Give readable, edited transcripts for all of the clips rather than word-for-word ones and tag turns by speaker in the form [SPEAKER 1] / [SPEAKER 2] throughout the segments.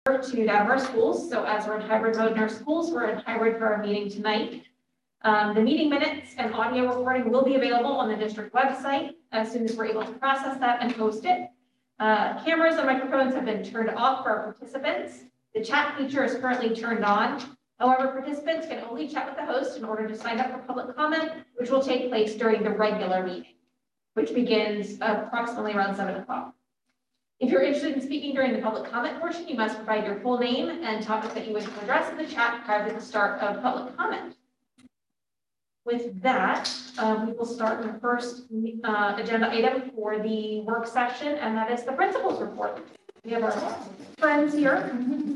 [SPEAKER 1] to our schools. So as we're in hybrid mode in our schools, we're in hybrid for our meeting tonight. The meeting minutes and audio recording will be available on the district website as soon as we're able to process that and post it. Cameras and microphones have been turned off for our participants. The chat feature is currently turned on. However, participants can only chat with the host in order to sign up for public comment, which will take place during the regular meeting, which begins approximately around 7 o'clock. If you're interested in speaking during the public comment portion, you must provide your full name and topic that you wish to address in the chat prior to the start of public comment. With that, we will start with the first agenda item for the work session, and that is the principal's report. We have our friends here.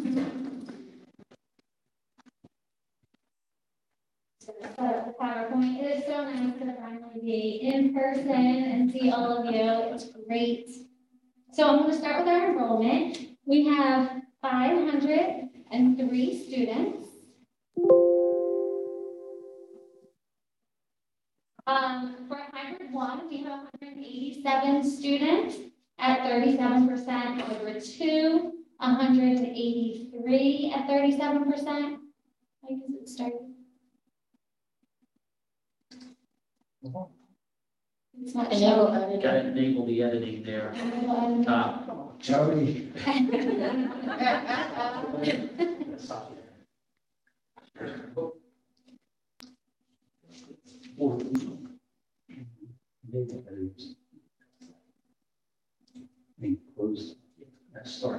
[SPEAKER 2] The PowerPoint. It is so nice to finally be in person and see all of you. It was great. So I'm going to start with our enrollment. We have 503 students. For hybrid 1, we have 187 students at 37%. Over 2, 183 at 37%. Why does it start? It's not showing.
[SPEAKER 3] Got to enable the editing there.
[SPEAKER 4] Jody.
[SPEAKER 3] Let's start.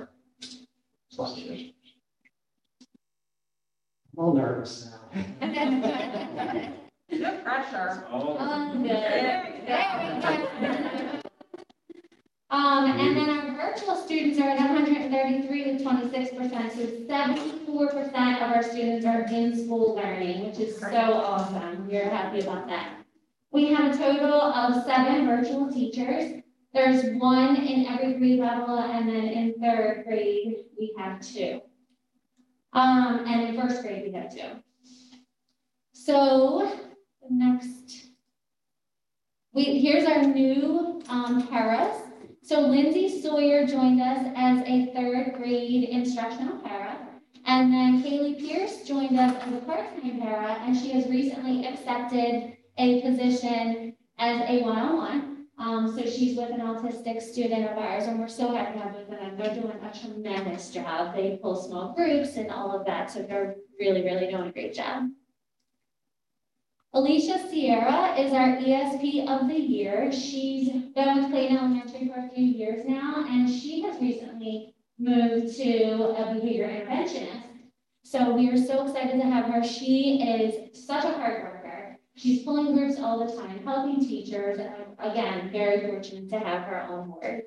[SPEAKER 4] I'm all nervous now.
[SPEAKER 1] No pressure.
[SPEAKER 2] And then our virtual students are at 133 with 26%. So 74% of our students are in school learning, which is so awesome. We're happy about that. We have a total of 7 virtual teachers. There's 1 in every grade level, and then in 3rd grade, we have 2. And in 1st grade, we have 2. So the next, here's our new paras. So Lindsay Sawyer joined us as a 3rd grade instructional para. And then Kaylee Pierce joined us as a part-time para, and she has recently accepted a position as a one-on-one. So she's with an autistic student of ours, and we're so happy to have them. They're doing a tremendous job. They pull small groups and all of that, so they're really, really doing a great job. Alicia Sierra is our ESP of the year. She's been with Clayton Elementary for a few years now, and she has recently moved to a behavior interventionist. So we are so excited to have her. She is such a hard worker. She's pulling groups all the time, helping teachers, and again, very fortunate to have her on board.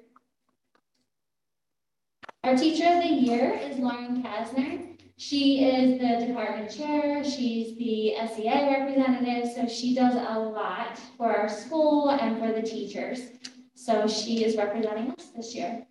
[SPEAKER 2] Our teacher of the year is Lauren Kasner. She is the department chair, she's the SEA representative, so she does a lot for our school and for the teachers. So she is representing us this year.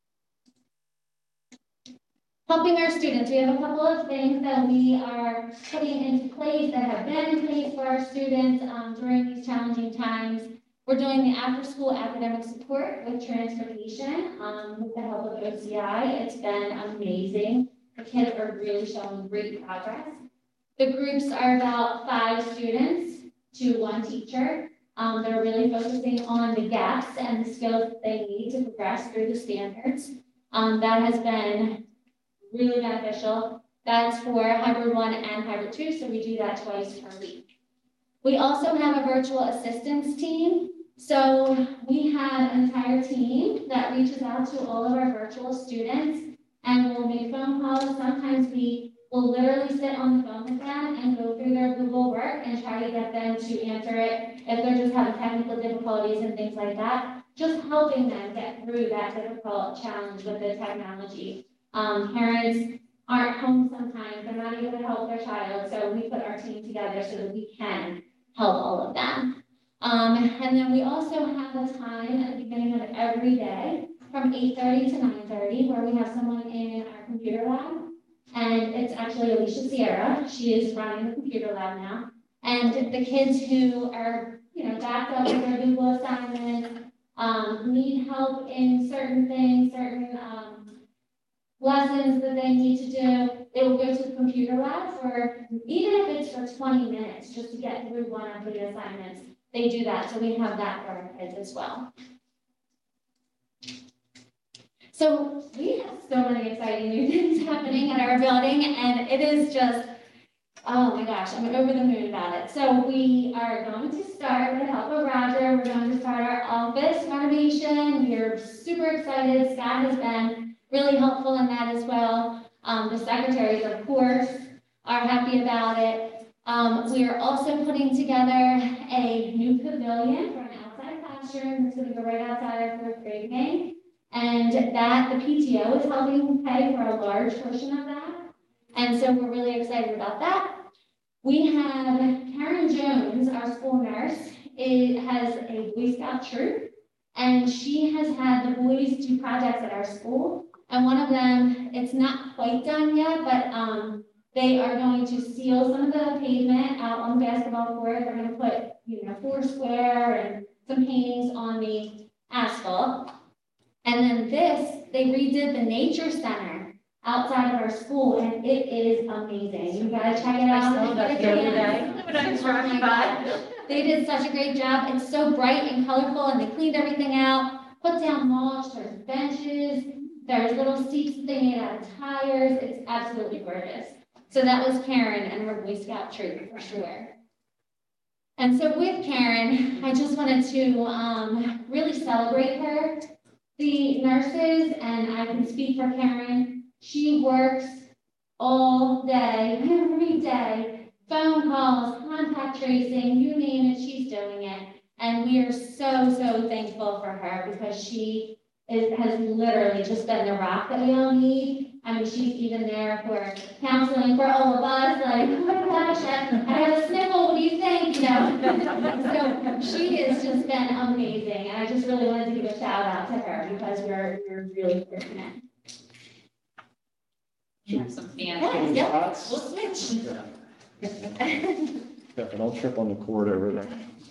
[SPEAKER 2] Helping our students, we have a couple of things that we are putting into place that have been in place for our students during these challenging times. We're doing the after-school academic support with transportation with the help of OCI. It's been amazing. The kids are really showing great progress. The groups are about 5 students to 1 teacher. They're really focusing on the gaps and the skills that they need to progress through the standards. That has been really beneficial. That's for hybrid 1 and hybrid 2, so we do that twice per week. We also have a virtual assistance team. So we have an entire team that reaches out to all of our virtual students and we'll make phone calls. Sometimes we will literally sit on the phone with them and go through their Google work and try to get them to answer it if they're just having technical difficulties and things like that. Just helping them get through that difficult challenge with the technology. Parents aren't home sometimes, they're not able to help their child, so we put our team together so that we can help all of them. And then we also have a time at the beginning of every day from 8:30 to 9:30 where we have someone in our computer lab, and it's actually Alicia Sierra. She is running the computer lab now. And the kids who are, backed up with their Google assignments, need help in certain things, lessons that they need to do. They will go to the computer lab for, even if it's for 20 minutes, just to get through one of the assignments. They do that, so we have that for our kids as well. So we have so many exciting new things happening in our building, and it is just, oh my gosh, I'm over the moon about it. So we are going to start, with the help of Roger, we're going to start our office renovation. We're super excited. Scott has been really helpful in that as well. The secretaries, of course, are happy about it. We are also putting together a new pavilion for an outside classroom. It's going to go right outside our fourth grade game. And that the PTO is helping pay for a large portion of that. And so we're really excited about that. We have Karen Jones, our school nurse, has a Boy Scout troop, and she has had the boys do projects at our school. And one of them, it's not quite done yet, but they are going to seal some of the pavement out on the basketball court. They're going to put, Foursquare and some paintings on the asphalt. And then they redid the nature center outside of our school, and it is amazing. You gotta check it out.
[SPEAKER 1] I saw that the other day. When I was driving by.
[SPEAKER 2] They did such a great job. It's so bright and colorful, and they cleaned everything out, put down mulch, there's benches, there's little seats that they made out of tires. It's absolutely gorgeous. So that was Karen and her Boy Scout troop for sure. And so with Karen, I just wanted to really celebrate her. The nurses, and I can speak for Karen, she works all day, every day, phone calls, contact tracing, you name it, she's doing it. And we are so, so thankful for her because she has literally just been the rock that we all need. I mean, she's even there for counseling for all of us, like, oh my gosh, I have a sniffle, what do you think, So she has just been amazing, and I just really wanted to give a shout out to her because we're really fortunate.
[SPEAKER 1] You have some fans.
[SPEAKER 2] Yes, we'll switch.
[SPEAKER 4] Definitely don't trip on the cord over there.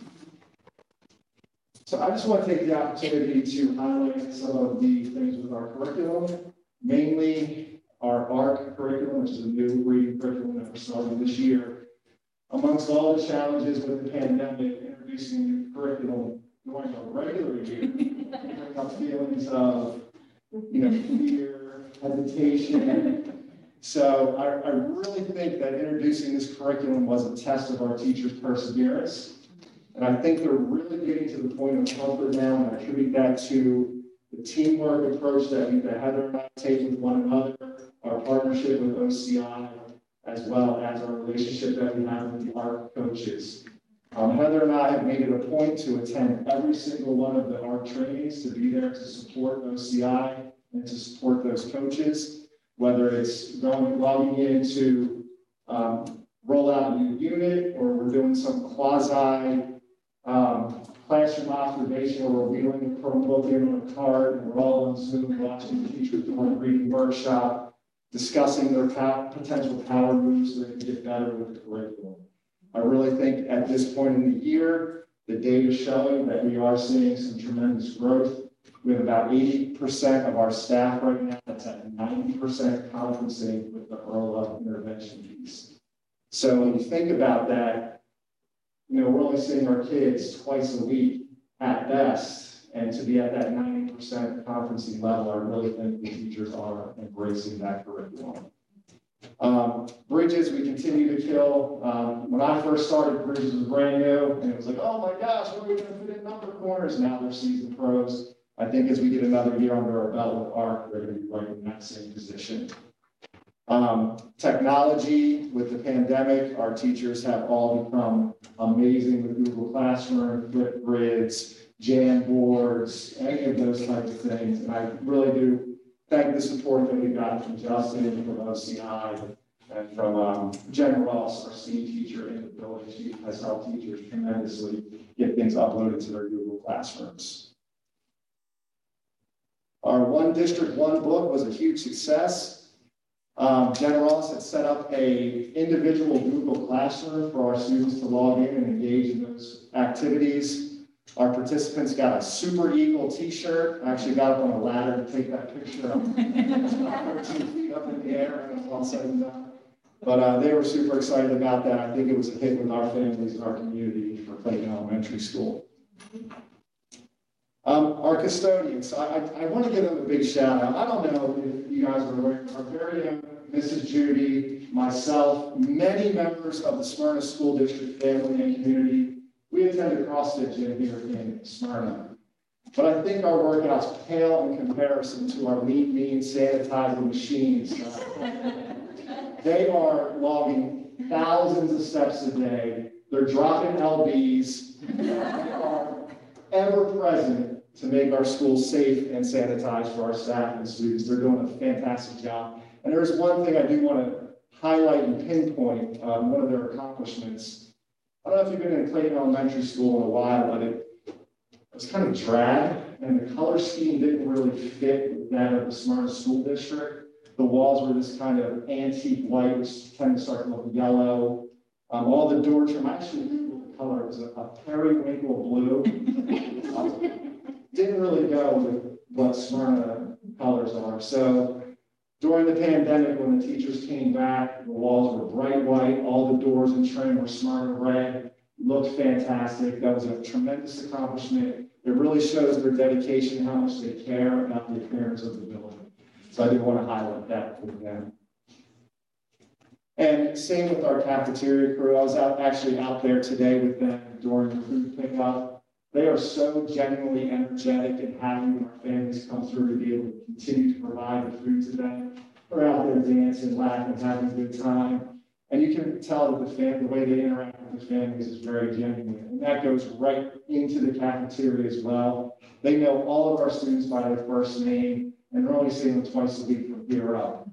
[SPEAKER 5] So I just want to take the opportunity to highlight some of the things with our curriculum, mainly our ARC curriculum, which is a new reading curriculum that we're starting this year. Amongst all the challenges with the pandemic, introducing new curriculum during a regular year, bring up feelings of, fear, hesitation. So I really think that introducing this curriculum was a test of our teachers' perseverance. And I think they're really getting to the point of comfort now, and I attribute that to the teamwork approach that Heather and I take with one another, our partnership with OCI, as well as our relationship that we have with the ARC coaches. Heather and I have made it a point to attend every single one of the ARC trainings, to be there to support OCI and to support those coaches, whether it's logging in to roll out a new unit, or we're doing some quasi classroom observation where we're wheeling the Chromebook in on a cart and we're all on Zoom watching the teachers do a reading workshop, discussing their potential power moves so they can get better with the curriculum. I really think at this point in the year, the data is showing that we are seeing some tremendous growth. We have about 80% of our staff right now that's at 90% competency with the early level intervention piece. So when you think about that, we're only seeing our kids twice a week at best, and to be at that 90% competency level, I really think the teachers are embracing that curriculum. Bridges, we continue to kill. When I first started, Bridges was brand new, and it was like, oh my gosh, what are we going to fit in number corners? Now they're seasoned pros. I think as we get another year under our belt with ARC, they're going to be right in that same position. Technology, with the pandemic, our teachers have all become amazing with Google Classroom, Flipgrids, Jamboards, any of those types of things. And I really do thank the support that we got from Justin, from OCI, and from Jen Ross, our senior teacher in the building. She has helped teachers tremendously get things uploaded to their Google Classrooms. Our One District, One Book was a huge success. Jen Ross had set up a individual Google Classroom for our students to log in and engage in those activities. Our participants got a Super Eagle t-shirt. I actually got up on a ladder to take that picture up. 2 feet up in the air and it was all said and done. But they were super excited about that. I think it was a hit with our families and our community for Clayton Elementary School. Our custodians, I want to give them a big shout out. I don't know if you guys are aware, our very own Mrs. Judy, myself, many members of the Smyrna School District family and community, we attend a CrossFit gym here in Smyrna. But I think our workouts pale in comparison to our mean sanitizing machines. They are logging thousands of steps a day. They're dropping LBs. They are ever present to make our schools safe and sanitized for our staff and students. They're doing a fantastic job. And there's one thing I do want to highlight and pinpoint, one of their accomplishments. I don't know if you've been in Clayton Elementary School in a while, but it was kind of drab, and the color scheme didn't really fit with that of the Smyrna School District. The walls were this kind of antique white, which tend to start to look yellow. All the door trim, actually, the color was a periwinkle blue. Didn't really go with what Smyrna colors are. So during the pandemic, when the teachers came back, the walls were bright white, all the doors and trim were Smyrna red, looked fantastic. That was a tremendous accomplishment. It really shows their dedication, how much they care about the appearance of the building. So I did want to highlight that for them. And same with our cafeteria crew. I was actually out there today with them during the food pickup. They are so genuinely energetic and happy when our families come through to be able to continue to provide the food to them. They're out there dancing, laughing, having a good time. And you can tell that the way they interact with the families is very genuine. And that goes right into the cafeteria as well. They know all of our students by their first name, and they're only seeing them twice a week from here up.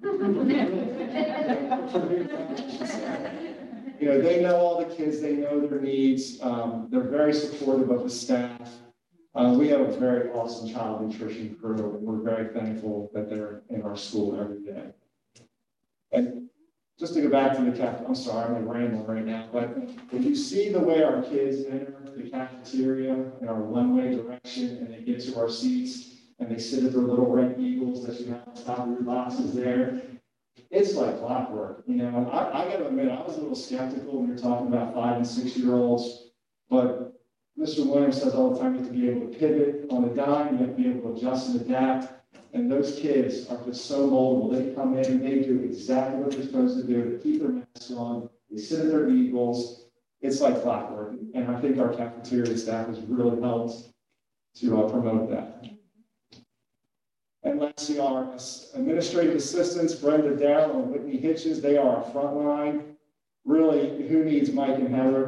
[SPEAKER 5] You know, they know all the kids, they know their needs. They're very supportive of the staff. We have a very awesome child nutrition crew, and we're very thankful that they're in our school every day. And just to go back to the I'm sorry, I'm rambling right now, but if you see the way our kids enter the cafeteria in our one-way direction, and they get to our seats, and they sit at their little red eagles that you have on top of your boxes there, it's like clockwork, you know. I got to admit, I was a little skeptical when you're talking about 5- and 6-year-olds, but Mr. Williams says all the time you have to be able to pivot on a dime, you have to be able to adjust and adapt, and those kids are just so moldable. They come in and they do exactly what they're supposed to do, to keep their masks on, they sit at their eagles. It's like clockwork, and I think our cafeteria staff has really helped to promote that. And lastly, our administrative assistants, Brenda Darrell and Whitney Hitches, they are our front line. Really, who needs Mike and Heather?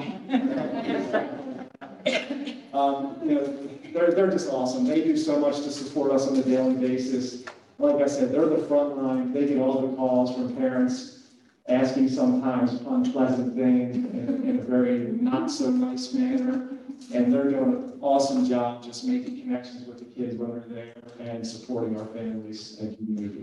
[SPEAKER 5] You know, they're just awesome. They do so much to support us on a daily basis. Like I said, they're the front line. They get all the calls from parents asking sometimes unpleasant things in a very not so nice manner. And they're doing an awesome job just making connections with the kids when they're there and supporting our families and community.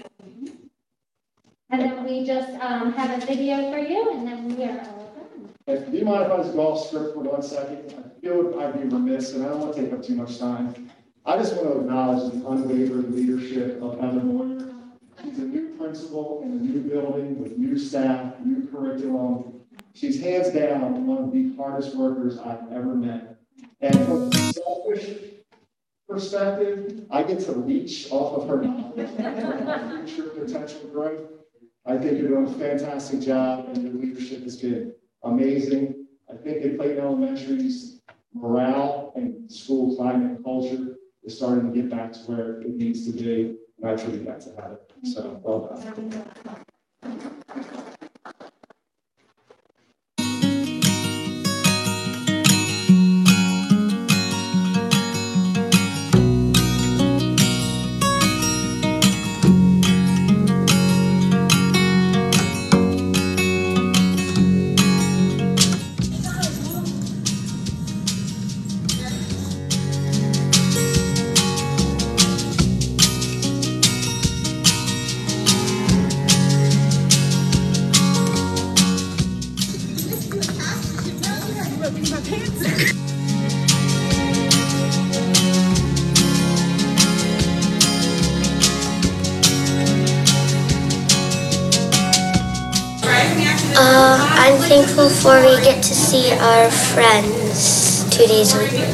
[SPEAKER 2] And then we just have a video for you, and then we are all done.
[SPEAKER 5] Do you mind if I just go off script for 1 second? I feel I'd be remiss, and I don't want to take up too much time. I just want to acknowledge the unwavering leadership of Heather Moyer. She's a new principal in a new building with new staff, new curriculum. She's hands down one of the hardest workers I've ever met. And from a selfish perspective, I get to leech off of her knowledge and future potential growth. I think you're doing a fantastic job, and your leadership has been amazing. I think at Clayton Elementary's morale and school climate and culture is starting to get back to where it needs to be, and I attribute that to Heather. So, well done.
[SPEAKER 6] I'm thankful for we get to see our friends 2 days a week.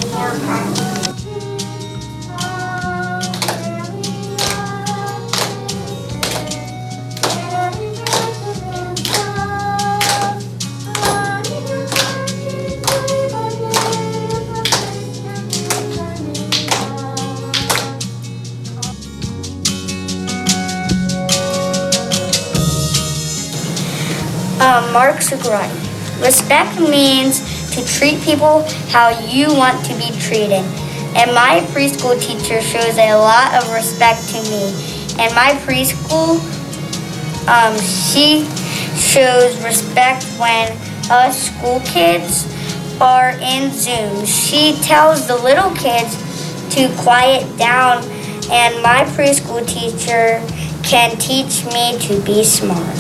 [SPEAKER 6] Mark Zuccaroni. Respect means to treat people how you want to be treated. And my preschool teacher shows a lot of respect to me. And my preschool, she shows respect when us school kids are in Zoom. She tells the little kids to quiet down, and my preschool teacher can teach me to be smart.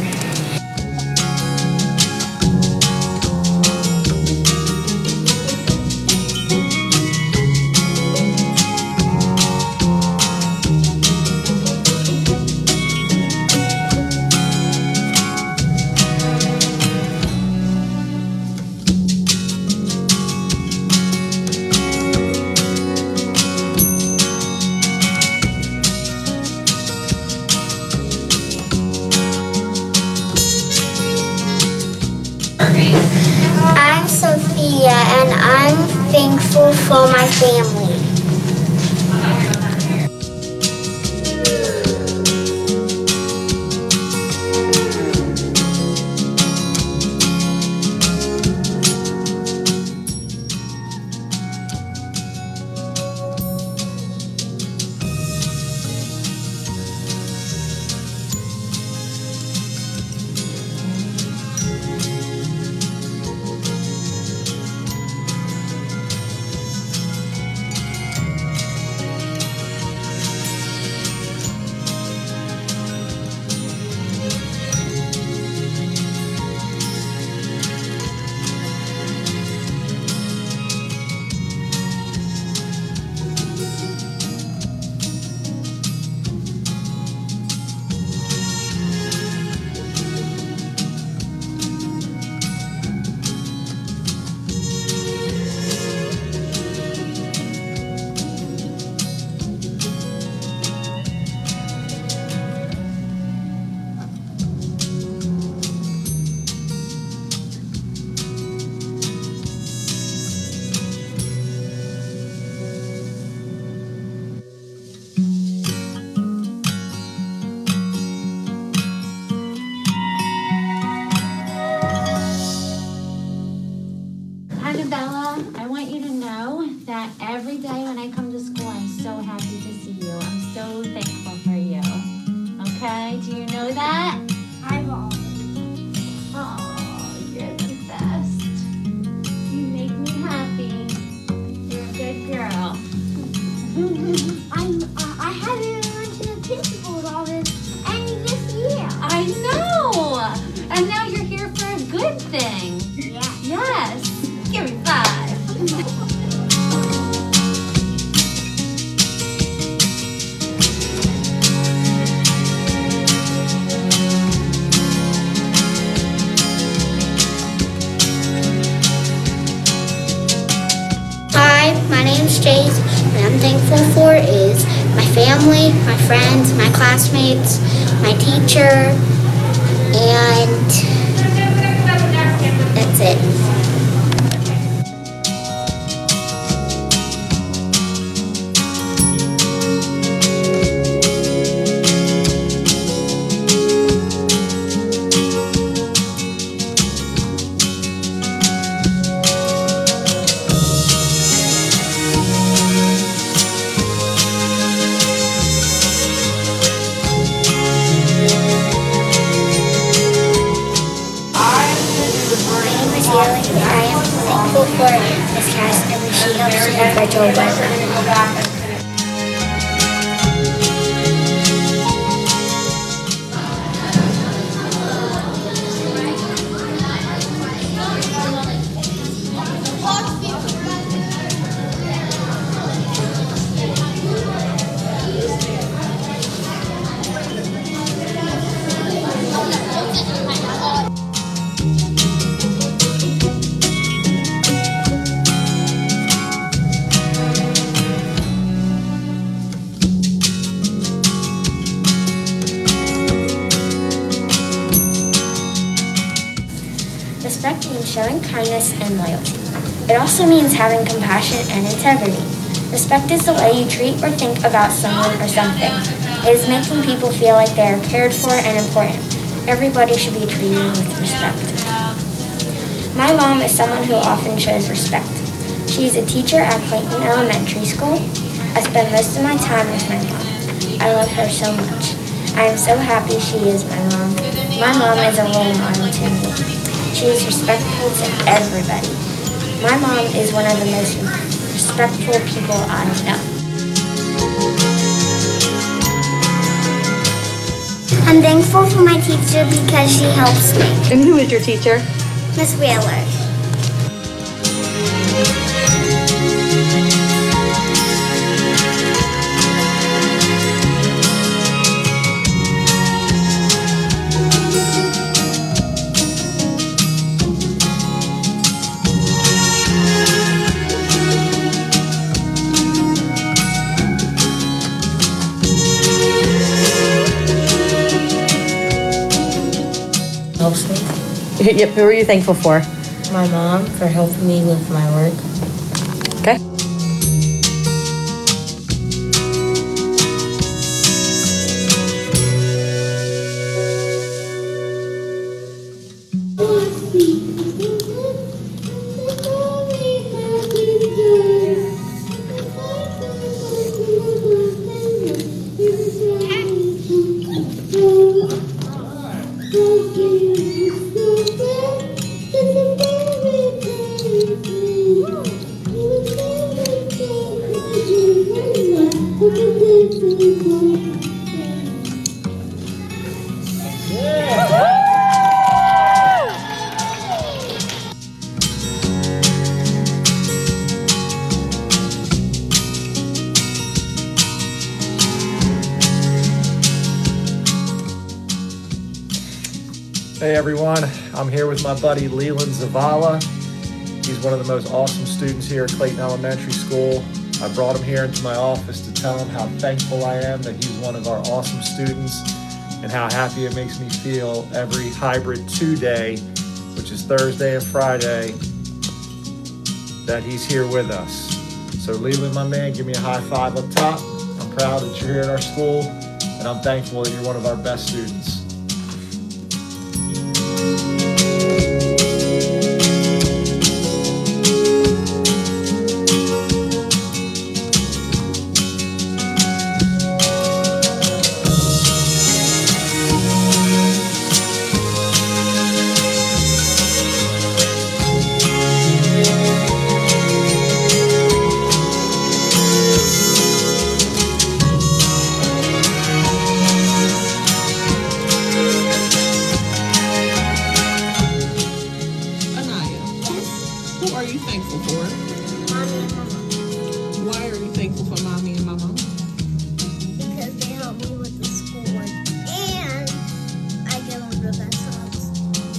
[SPEAKER 6] I'm Sophia, and I'm thankful for my family.
[SPEAKER 2] Annabella, I want you to know that every day when I come to school, I'm so happy to see you. I'm so thankful for you. Okay? Do you know that?
[SPEAKER 6] I will.
[SPEAKER 2] Oh, you're the best. You make me happy. You're a good girl.
[SPEAKER 6] I haven't even went to the principal with all this any this year.
[SPEAKER 2] I know! And now you're here for a good thing.
[SPEAKER 6] Yeah.
[SPEAKER 2] Yes. Give me 5.
[SPEAKER 6] Hi, my name's Chase, and I'm thankful for is my family, my friends, my classmates, my teacher, and that's it. I am thankful for Miss Cass, and she helps with virtual weather. Respect means showing kindness and loyalty. It also means having compassion and integrity. Respect is the way you treat or think about someone or something. It is making people feel like they are cared for and important. Everybody should be treated with respect. My mom is someone who often shows respect. She is a teacher at Clayton Elementary School. I spend most of my time with my mom. I love her so much. I am so happy she is my mom. My mom is a role model to me. She is respectful to everybody. My mom is one of the most respectful people I know.
[SPEAKER 7] I'm thankful for my teacher because she helps me.
[SPEAKER 8] And who is your teacher?
[SPEAKER 7] Miss Wheeler.
[SPEAKER 9] Helps me.
[SPEAKER 8] Yep, who are you thankful for?
[SPEAKER 9] My mom for helping me with my work.
[SPEAKER 8] Okay.
[SPEAKER 4] Hey everyone, I'm here with my buddy Leland Zavala. He's one of the most awesome students here at Clayton Elementary School. I brought him here into my office to tell him how thankful I am that he's one of our awesome students and how happy it makes me feel every hybrid 2 day, which is Thursday and Friday, that he's here with us. So Leland, my man, give me a high five up top. I'm proud that you're here at our school and I'm thankful that you're one of our best students.
[SPEAKER 10] Who are you thankful for?
[SPEAKER 7] Mommy and Mama.
[SPEAKER 10] Why are you thankful for Mommy and Mama?
[SPEAKER 7] Because they help me with the schoolwork and I give them the best hugs.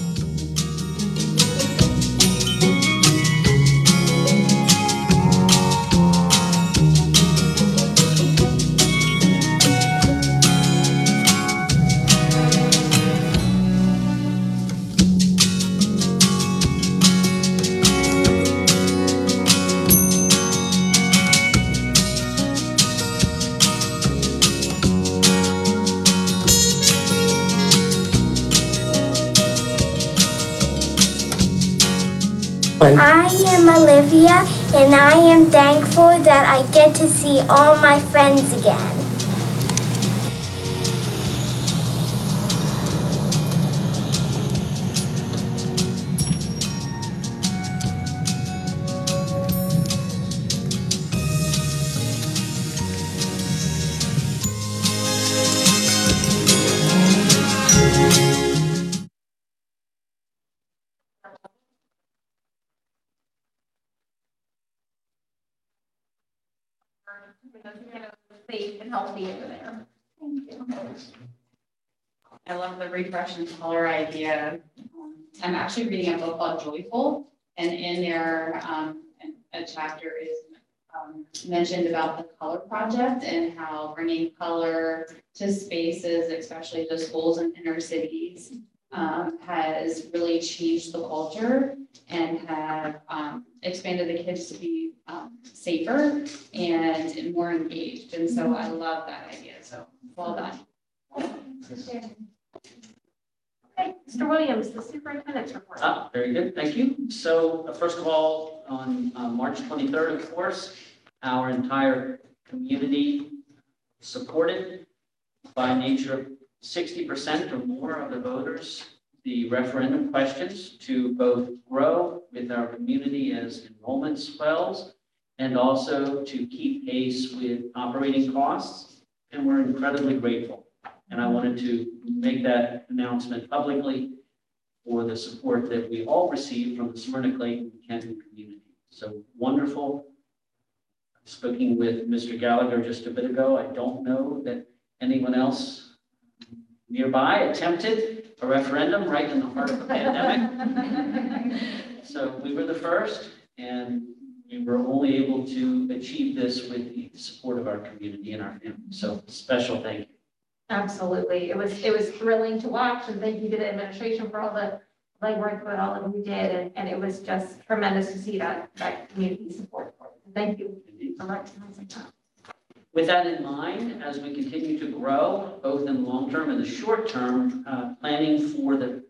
[SPEAKER 7] I am Olivia, and I am thankful that I get to see all my friends again.
[SPEAKER 1] Safe and healthy over there. Thank you.
[SPEAKER 11] I love the refresh and color idea. I'm actually reading a book called Joyful, and in there, a chapter is mentioned about the color project and how bringing color to spaces, especially to schools and inner cities, has really changed the culture and have expanded the kids to be safer and more engaged. And so I love that idea. So well done.
[SPEAKER 1] Okay, Mr. Williams, the superintendent's report.
[SPEAKER 3] Very good, thank you. So first of all, on March 23rd, of course, our entire community supported by nature of 60% or more of the voters the referendum questions to both grow with our community as enrollment swells and also to keep pace with operating costs. And we're incredibly grateful. And I wanted to make that announcement publicly for the support that we all received from the Smyrna Clayton Canton community. So wonderful. Speaking with Mr. Gallagher just a bit ago, I don't know that anyone else nearby attempted a referendum right in the heart of the pandemic. So we were the first, and we were only able to achieve this with the support of our community and our family. So special thank you.
[SPEAKER 1] Absolutely. It was thrilling to watch, and thank you to the administration for all the legwork that all of you did. And it was just tremendous to see that community support. Thank you for recognizing that.
[SPEAKER 3] With that in mind, as we continue to grow, both in the long term and the short term, planning for the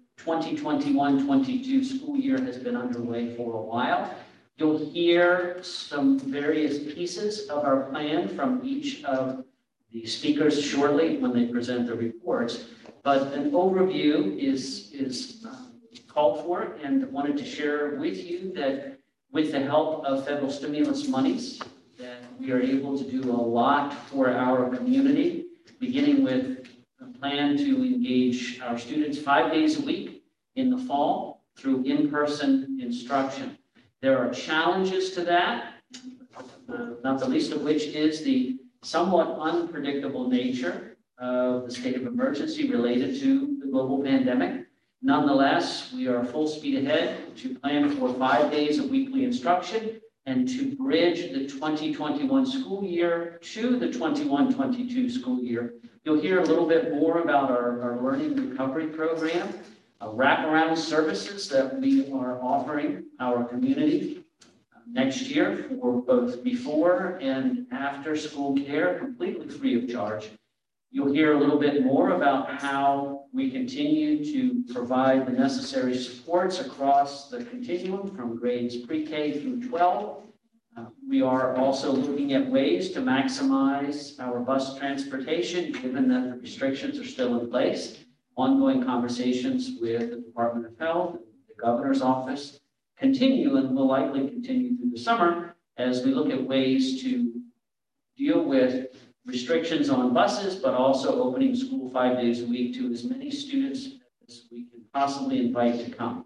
[SPEAKER 3] 2021-22 school year has been underway for a while. You'll hear some various pieces of our plan from each of the speakers shortly when they present the reports, but an overview is called for, and I wanted to share with you that with the help of federal stimulus monies, that we are able to do a lot for our community, beginning with a plan to engage our students 5 days a week in the fall through in-person instruction. There are challenges to that, not the least of which is the somewhat unpredictable nature of the state of emergency related to the global pandemic. Nonetheless, we are full speed ahead to plan for 5 days of weekly instruction and to bridge the 2021 school year to the 21-22 school year. You'll hear a little bit more about our learning recovery program, wraparound services that we are offering our community next year for both before and after school care, completely free of charge. You'll hear a little bit more about how we continue to provide the necessary supports across the continuum from grades pre-K through 12. We are also looking at ways to maximize our bus transportation, given that the restrictions are still in place. Ongoing conversations with the Department of Health, the governor's office, continue and will likely continue through the summer as we look at ways to deal with restrictions on buses, but also opening school 5 days a week to as many students as we can possibly invite to come.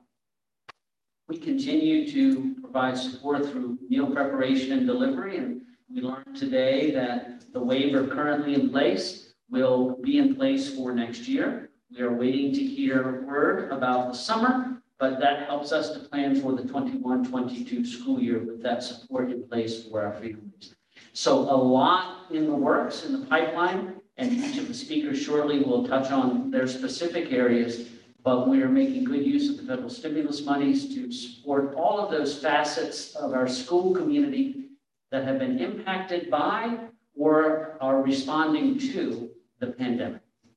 [SPEAKER 3] We continue to provide support through meal preparation and delivery, and we learned today that the waiver currently in place will be in place for next year. We are waiting to hear word about the summer, but that helps us to plan for the 21-22 school year with that support in place for our families. So a lot in the works, in the pipeline, and each of the speakers shortly will touch on their specific areas, but we are making good use of the federal stimulus monies to support all of those facets of our school community that have been impacted by or are responding to the pandemic.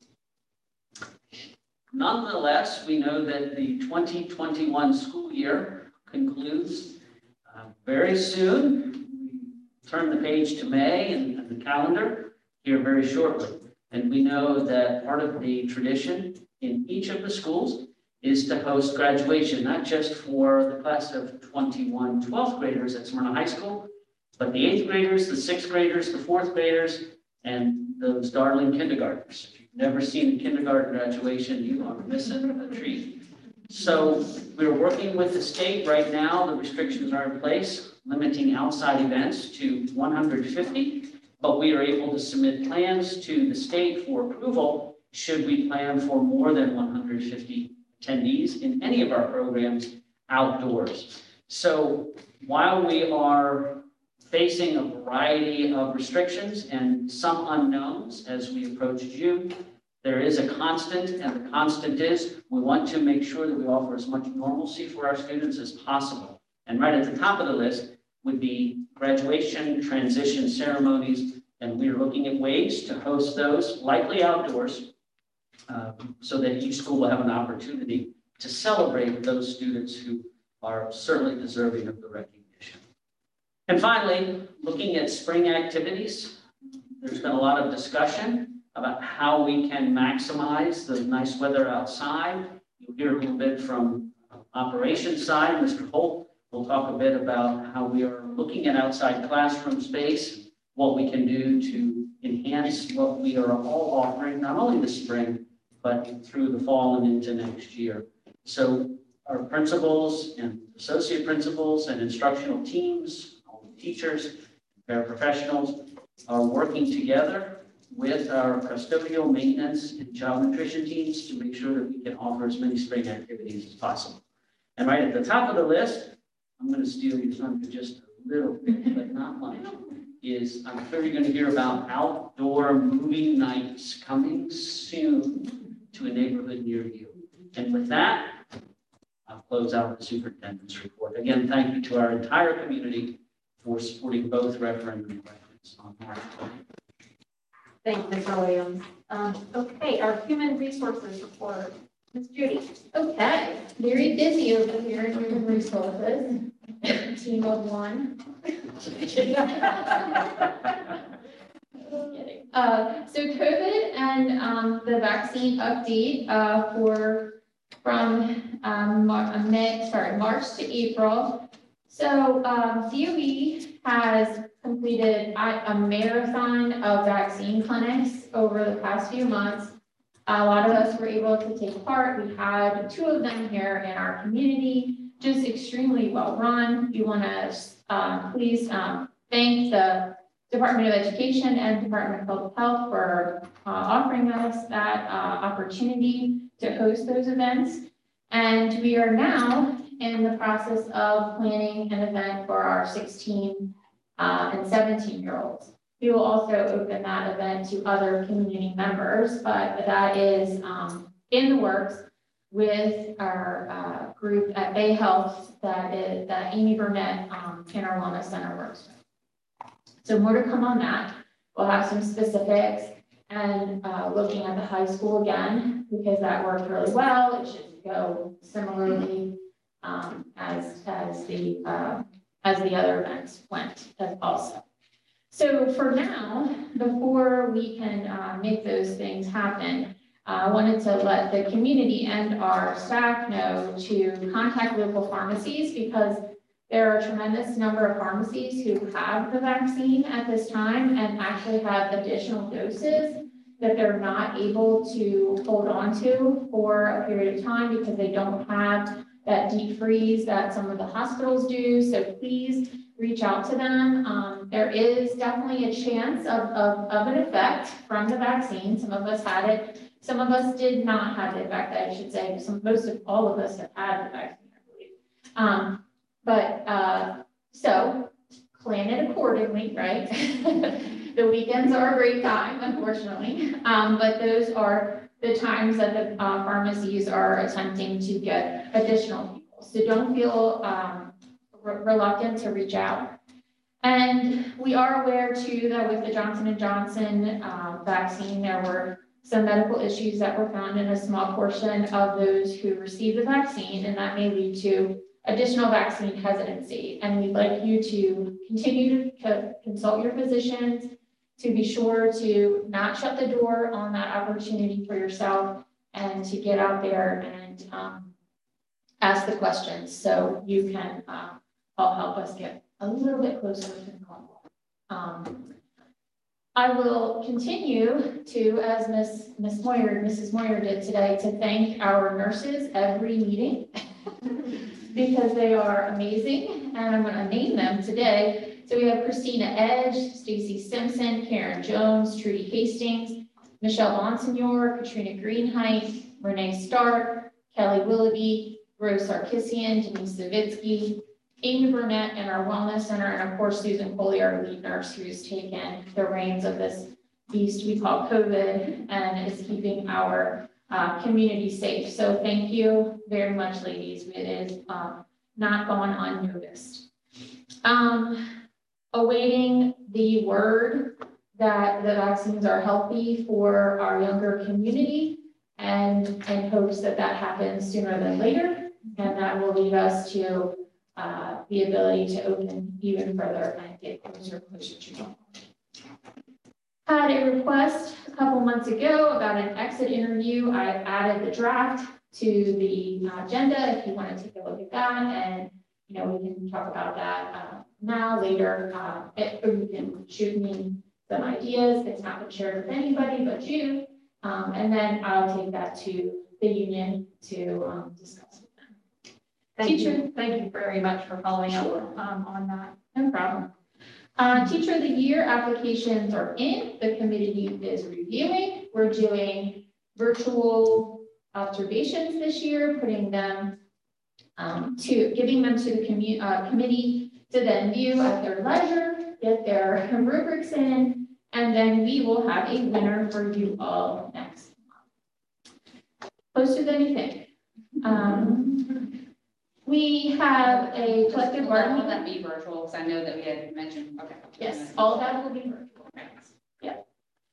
[SPEAKER 3] Nonetheless, we know that the 2021 school year concludes very soon. We turn the page to May and the calendar here very shortly. And we know that part of the tradition in each of the schools is to host graduation, not just for the class of 21 12th graders at Smyrna High School, but the 8th graders, the 6th graders, the 4th graders, and those darling kindergartners. If you've never seen a kindergarten graduation, you are missing a treat. So we're working with the state right now. The restrictions are in place, limiting outside events to 150, but we are able to submit plans to the state for approval should we plan for more than 150 attendees in any of our programs outdoors. So while we are facing a variety of restrictions and some unknowns as we approach June, There is a constant, and the constant is we want to make sure that we offer as much normalcy for our students as possible. And right at the top of the list would be graduation, transition ceremonies, and we're looking at ways to host those, likely outdoors, so that each school will have an opportunity to celebrate those students who are certainly deserving of the recognition. And finally, looking at spring activities, there's been a lot of discussion about how we can maximize the nice weather outside. You'll hear a little bit from operations side. Mr. Holt will talk a bit about how we are looking at outside classroom space, what we can do to enhance what we are all offering, not only this spring, but through the fall and into next year. So our principals and associate principals and instructional teams, all the teachers, paraprofessionals are working together with our custodial, maintenance, and child nutrition teams to make sure that we can offer as many spring activities as possible. And right at the top of the list, I'm going to steal your thunder just a little bit, but not much, is I'm sure you're going to hear about outdoor movie nights coming soon to a neighborhood near you. And with that, I'll close out the superintendent's report. Again, thank you to our entire community for supporting both referendum elections on March 20th.
[SPEAKER 1] Thanks, Mr. Williams. Okay, our human resources report. Ms. Judy.
[SPEAKER 2] Okay, very busy over here in human resources. Team of one. Just kidding. So COVID and the vaccine update from March to April. So DOE has completed a marathon of vaccine clinics over the past few months. A lot of us were able to take part. We had 2 of them here in our community, just extremely well run. We want to please thank the Department of Education and Department of Public Health for offering us that opportunity to host those events. And we are now in the process of planning an event for our 16 and 17-year-olds. We will also open that event to other community members, but that is in the works with our group at Bay Health that Amy Burnett in our Wellness Center works with. So more to come on that. We'll have some specifics and looking at the high school again, because that worked really well. It should go similarly as the other events went as also. So for now, before we can make those things happen, I wanted to let the community and our staff know to contact local pharmacies, because there are a tremendous number of pharmacies who have the vaccine at this time and actually have additional doses that they're not able to hold on to for a period of time because they don't have that deep freeze that some of the hospitals do. So please reach out to them. There is definitely a chance of an effect from the vaccine. Some of us had it. Some of us did not have the effect, I should say. Most of all of us have had the vaccine, I believe. So plan it accordingly, right? The weekends are a great time, unfortunately. But those are the times that the pharmacies are attempting to get additional people. So don't feel reluctant to reach out. And we are aware too that with the Johnson & Johnson vaccine, there were some medical issues that were found in a small portion of those who received the vaccine, and that may lead to additional vaccine hesitancy. And we'd like you to continue to consult your physicians, to be sure to not shut the door on that opportunity for yourself, and to get out there and ask the questions so you can all help us get a little bit closer to normal. I will continue to, as Mrs. Moyer did today, to thank our nurses every meeting because they are amazing, and I'm going to name them today. So we have Christina Edge, Stacy Simpson, Karen Jones, Trudy Hastings, Michelle Bonsignor, Katrina Greenheit, Renee Stark, Kelly Willoughby, Rose Sarkissian, Denise Savitsky, Amy Burnett in our Wellness Center, and of course Susan Coley, our lead nurse, who's taken the reins of this
[SPEAKER 1] beast we call COVID and is keeping our community safe. So thank you very much, ladies. It is not gone unnoticed. Awaiting the word that the vaccines are healthy for our younger community, and in hopes that that happens sooner than later, and that will lead us to the ability to open even further and get closer to normal. Had a request a couple months ago about an exit interview. I added the draft to the agenda if you want to take a look at that, and we can talk about that now, later, or you can shoot me some ideas. It's not been shared with anybody but you, and then I'll take that to the union to discuss with them. Thank you very much for following up on that. No problem. Teacher of the Year applications are in. The committee is reviewing. We're doing virtual observations this year, putting them giving them to the committee to then view at their leisure, get their rubrics in, and then we will have a winner for you all next month. Closer than you think. We have a collective bargaining.
[SPEAKER 11] Will that be virtual? Because I know that we had mentioned. Okay.
[SPEAKER 1] Yes, all of that will be virtual. Yep.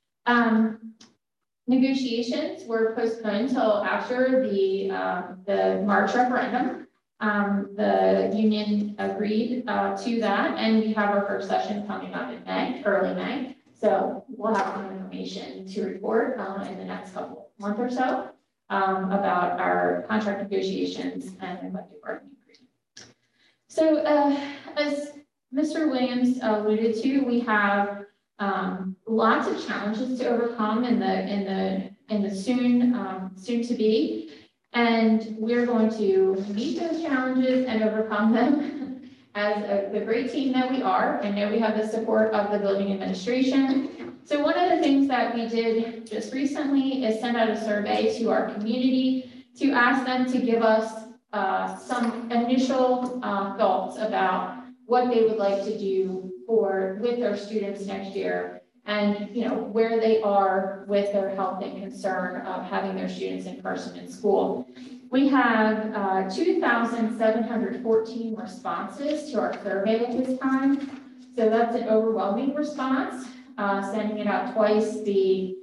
[SPEAKER 1] Negotiations were postponed until after the March referendum. The union agreed to that, and we have our first session coming up in May, early May. So we'll have some information to report in the next month or so about our contract negotiations and collective bargaining agreement. So as Mr. Williams alluded to, we have lots of challenges to overcome in the soon to be. And we're going to meet those challenges and overcome them as the great team that we are. I know we have the support of the building administration. So one of the things that we did just recently is send out a survey to our community to ask them to give us some initial thoughts about what they would like to do with their students next year, and where they are with their health and concern of having their students in person in school. We have 2,714 responses to our survey at this time. So that's an overwhelming response. Sending it out twice. The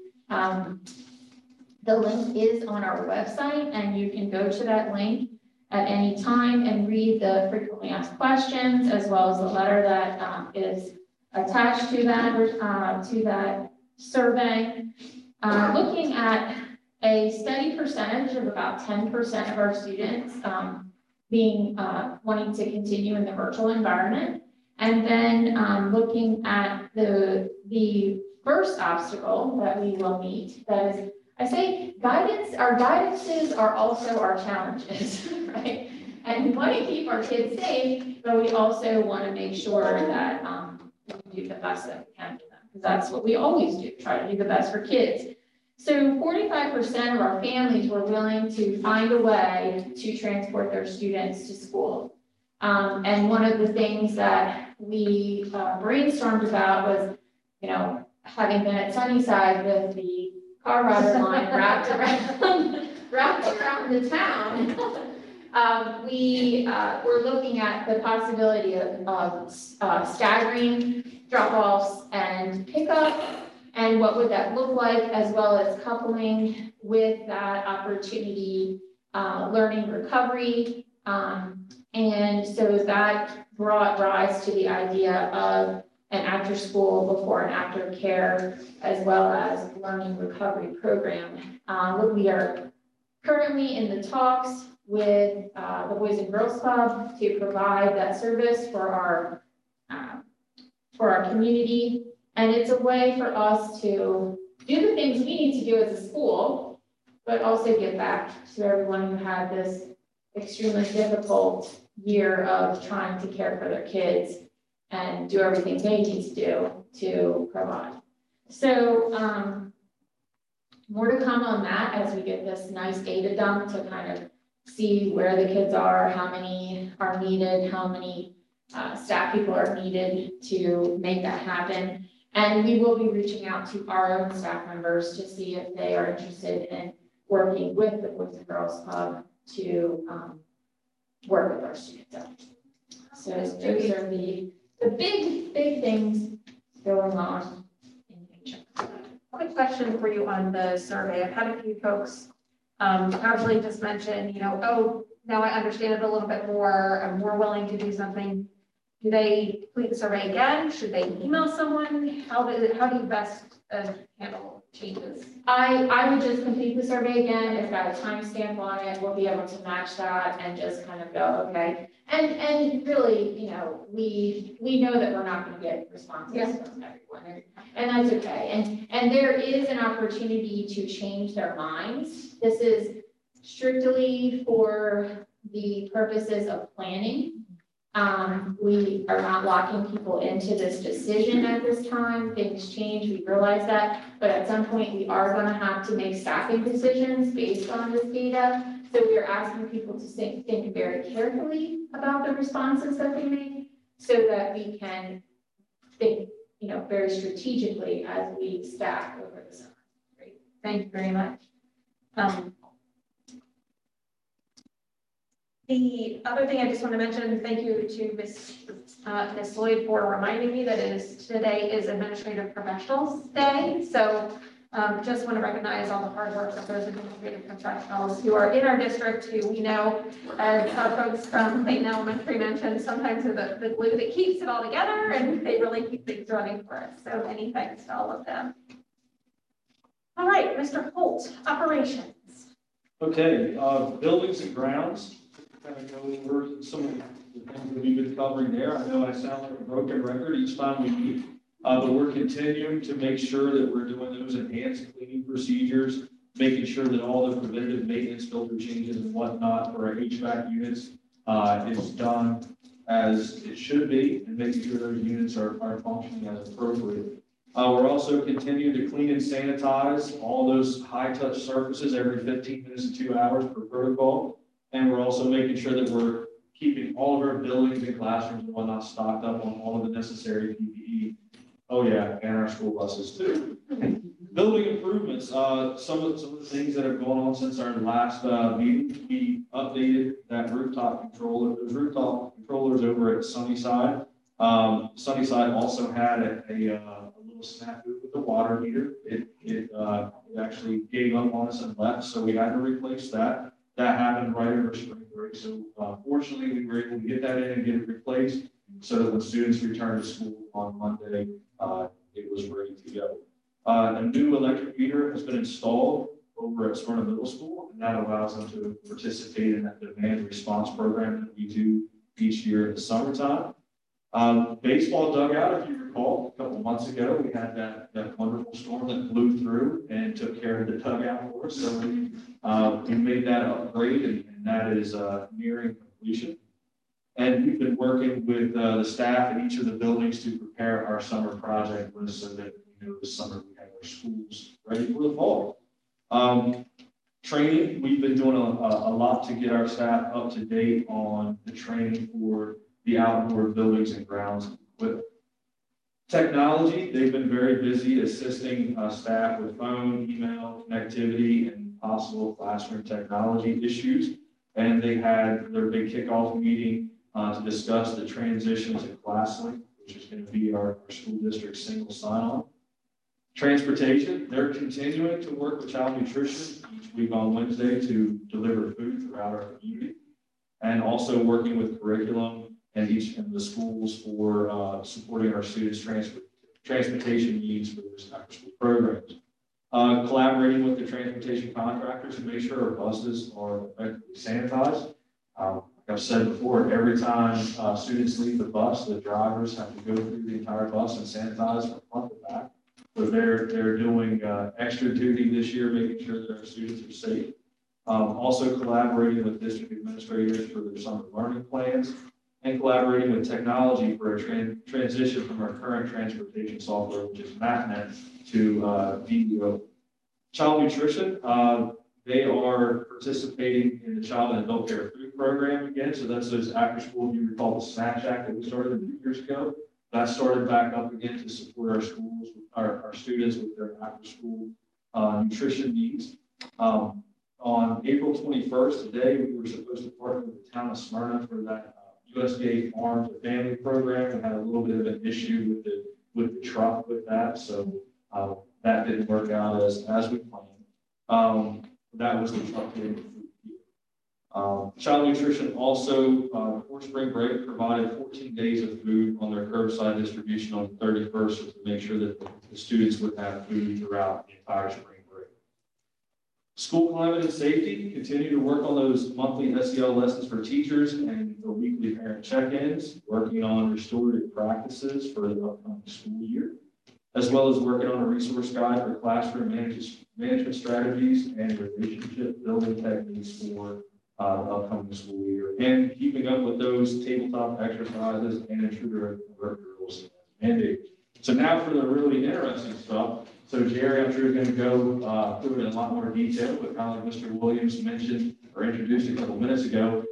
[SPEAKER 1] link is on our website, and you can go to that link at any time and read the frequently asked questions, as well as the letter that is attached to that survey. Looking at a steady percentage of about 10% of our students wanting to continue in the virtual environment. And then looking at the first obstacle that we will meet, that is, I say guidance, our guidances are also our challenges, right? And we want to keep our kids safe, but we also want to make sure that we do the best that we can for them, because that's what we always do, try to do the best for kids. So 45% of our families were willing to find a way to transport their students to school. And one of the things that we brainstormed about was, having been at Sunnyside with the car rider line wrapped around the town, we were looking at the possibility of staggering drop-offs and pickup, and what would that look like, as well as coupling with that opportunity learning recovery. And so that brought rise to the idea of an after school, before and after care, as well as learning recovery program. We are currently in the talks with the Boys and Girls Club to provide that service for our community. And it's a way for us to do the things we need to do as a school, but also give back to everyone who had this extremely difficult year of trying to care for their kids and do everything they need to do to provide. So more to come on that as we get this nice data dump to kind of see where the kids are, how many are needed, how many staff people are needed to make that happen.
[SPEAKER 2] And we will be reaching out to our own staff members to see if they are interested in working with the Boys and Girls Club to work with our students. So those are the big things going on in nature.
[SPEAKER 1] Quick question for you on the survey. I've had a few folks actually just mention, oh, now I understand it a little bit more. I'm more willing to do something. Do they complete the survey again? Should they email someone? How do you best handle changes?
[SPEAKER 2] I would just complete the survey again. It's got a timestamp on it. We'll be able to match that and just kind of go, okay. And really, we know that we're not going to get responses from everyone, and that's okay. And there is an opportunity to change their minds. This is strictly for the purposes of planning. We are not locking people into this decision at this time. Things change, we realize that, but at some point we are going to have to make staffing decisions based on this data. So we are asking people to think very carefully about the responses that they make so that we can think, very strategically as we staff over the summer.
[SPEAKER 1] Great, thank you very much. The other thing I just want to mention, thank you to Ms. Lloyd for reminding me that today is Administrative Professionals Day. So just want to recognize all the hard work of those administrative professionals who are in our district, who we know, as our folks from Clayton Elementary mentioned, sometimes are the glue that keeps it all together, and they really keep things running for us. So many thanks to all of them. All right, Mr. Holt, operations.
[SPEAKER 12] Okay, buildings and grounds. Kind of go over some of the things that we've been covering there. I know I sound like a broken record each time we meet, but we're continuing to make sure that we're doing those enhanced cleaning procedures, making sure that all the preventative maintenance, filter changes and whatnot for our HVAC units is done as it should be, and making sure those units are functioning as appropriate. We're also continuing to clean and sanitize all those high-touch surfaces every 15 minutes to 2 hours per protocol. And we're also making sure that we're keeping all of our buildings and classrooms and whatnot stocked up on all of the necessary PPE. Oh yeah, and our school buses too. Building improvements, some of the things that have gone on since our last meeting, we updated that rooftop controller, those rooftop controllers over at Sunnyside. Sunnyside also had a little snafu with the water heater. It actually gave up on us and left, so we had to replace that. That happened right over spring break. So fortunately, we were able to get that in and get it replaced so that when students returned to school on Monday, it was ready to go. A new electric meter has been installed over at Smyrna Middle School, and that allows them to participate in that demand response program that we do each year in the summertime. Baseball dugout, if you recall, a couple of months ago, we had that wonderful storm that blew through and took care of the dugout for us. So we made that upgrade, and that is nearing completion. And we've been working with the staff in each of the buildings to prepare our summer project list so that this summer we have our schools ready for the fall. Training, we've been doing a lot to get our staff up to date on the training for the outdoor buildings and grounds equipment. Technology, they've been very busy assisting staff with phone, email, connectivity, and possible classroom technology issues. And they had their big kickoff meeting to discuss the transition to ClassLink, which is going to be our school district single sign-on. Transportation, they're continuing to work with Child Nutrition each week on Wednesday to deliver food throughout our community, and also working with curriculum and each of the schools for supporting our students' transportation needs for their after-school programs. Collaborating with the transportation contractors to make sure our buses are effectively sanitized. Like I've said before, every time students leave the bus, the drivers have to go through the entire bus and sanitize from front to back. So they're doing extra duty this year, making sure that our students are safe. Also collaborating with district administrators for their summer learning plans, and collaborating with technology for a transition from our current transportation software, which is MapNet, to VEO. Child Nutrition, they are participating in the Child and Adult Care Food Program again. So that's those after school, you recall the Snack Shack that we started a few years ago. That started back up again to support our schools, our students with their after-school nutrition needs. On April 21st, today, we were supposed to partner with the town of Smyrna for that USDA Farm to Family program. We had a little bit of an issue with the truck with that, so that didn't work out as we planned. That was the truck getting the food here. Child Nutrition also, before spring break, provided 14 days of food on their curbside distribution on the 31st to make sure that the students would have food throughout the entire spring break. School climate and safety, continue to work on those monthly SEL lessons for teachers and the weekly parent check-ins, working on restorative practices for the upcoming school year, as well as working on a resource guide for classroom management strategies and relationship building techniques for the upcoming school year, and keeping up with those tabletop exercises and intruder alert drills mandated. So now for the really interesting stuff. So Jerry, I'm sure, is going to go through it in a lot more detail, but kind of like Mr. Williams mentioned or introduced a couple minutes ago,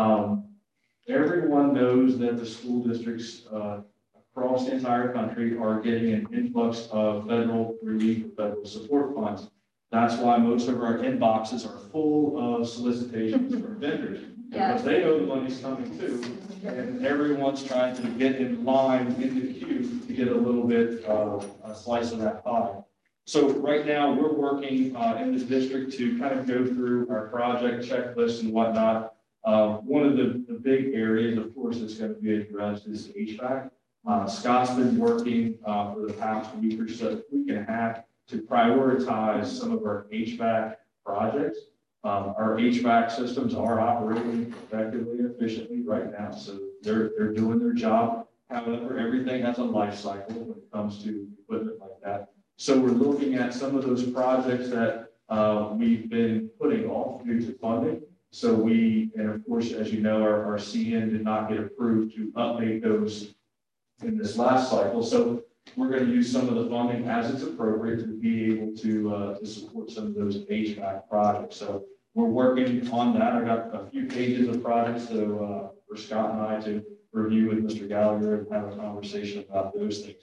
[SPEAKER 12] everyone knows that the school districts across the entire country are getting an influx of federal relief, federal support funds. That's why most of our inboxes are full of solicitations from vendors, because they know the money's coming too, and everyone's trying to get in line in the queue to get a little bit of a slice of that pie. So right now we're working in the district to kind of go through our project checklist and whatnot. One of the big areas, of course, that's going to be addressed is HVAC. Scott's been working for the past week or so, week and a half, to prioritize some of our HVAC projects. Our HVAC systems are operating effectively and efficiently right now, so they're doing their job. However, everything has a life cycle when it comes to equipment like that. So we're looking at some of those projects that we've been putting off due to funding. So and of course, as you know, our CN did not get approved to update those in this last cycle. So we're going to use some of the funding as it's appropriate to be able to support some of those HVAC projects. So we're working on that. I got a few pages of projects for Scott and I to review with Mr. Gallagher and have a conversation about those things.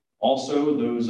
[SPEAKER 12] Also, those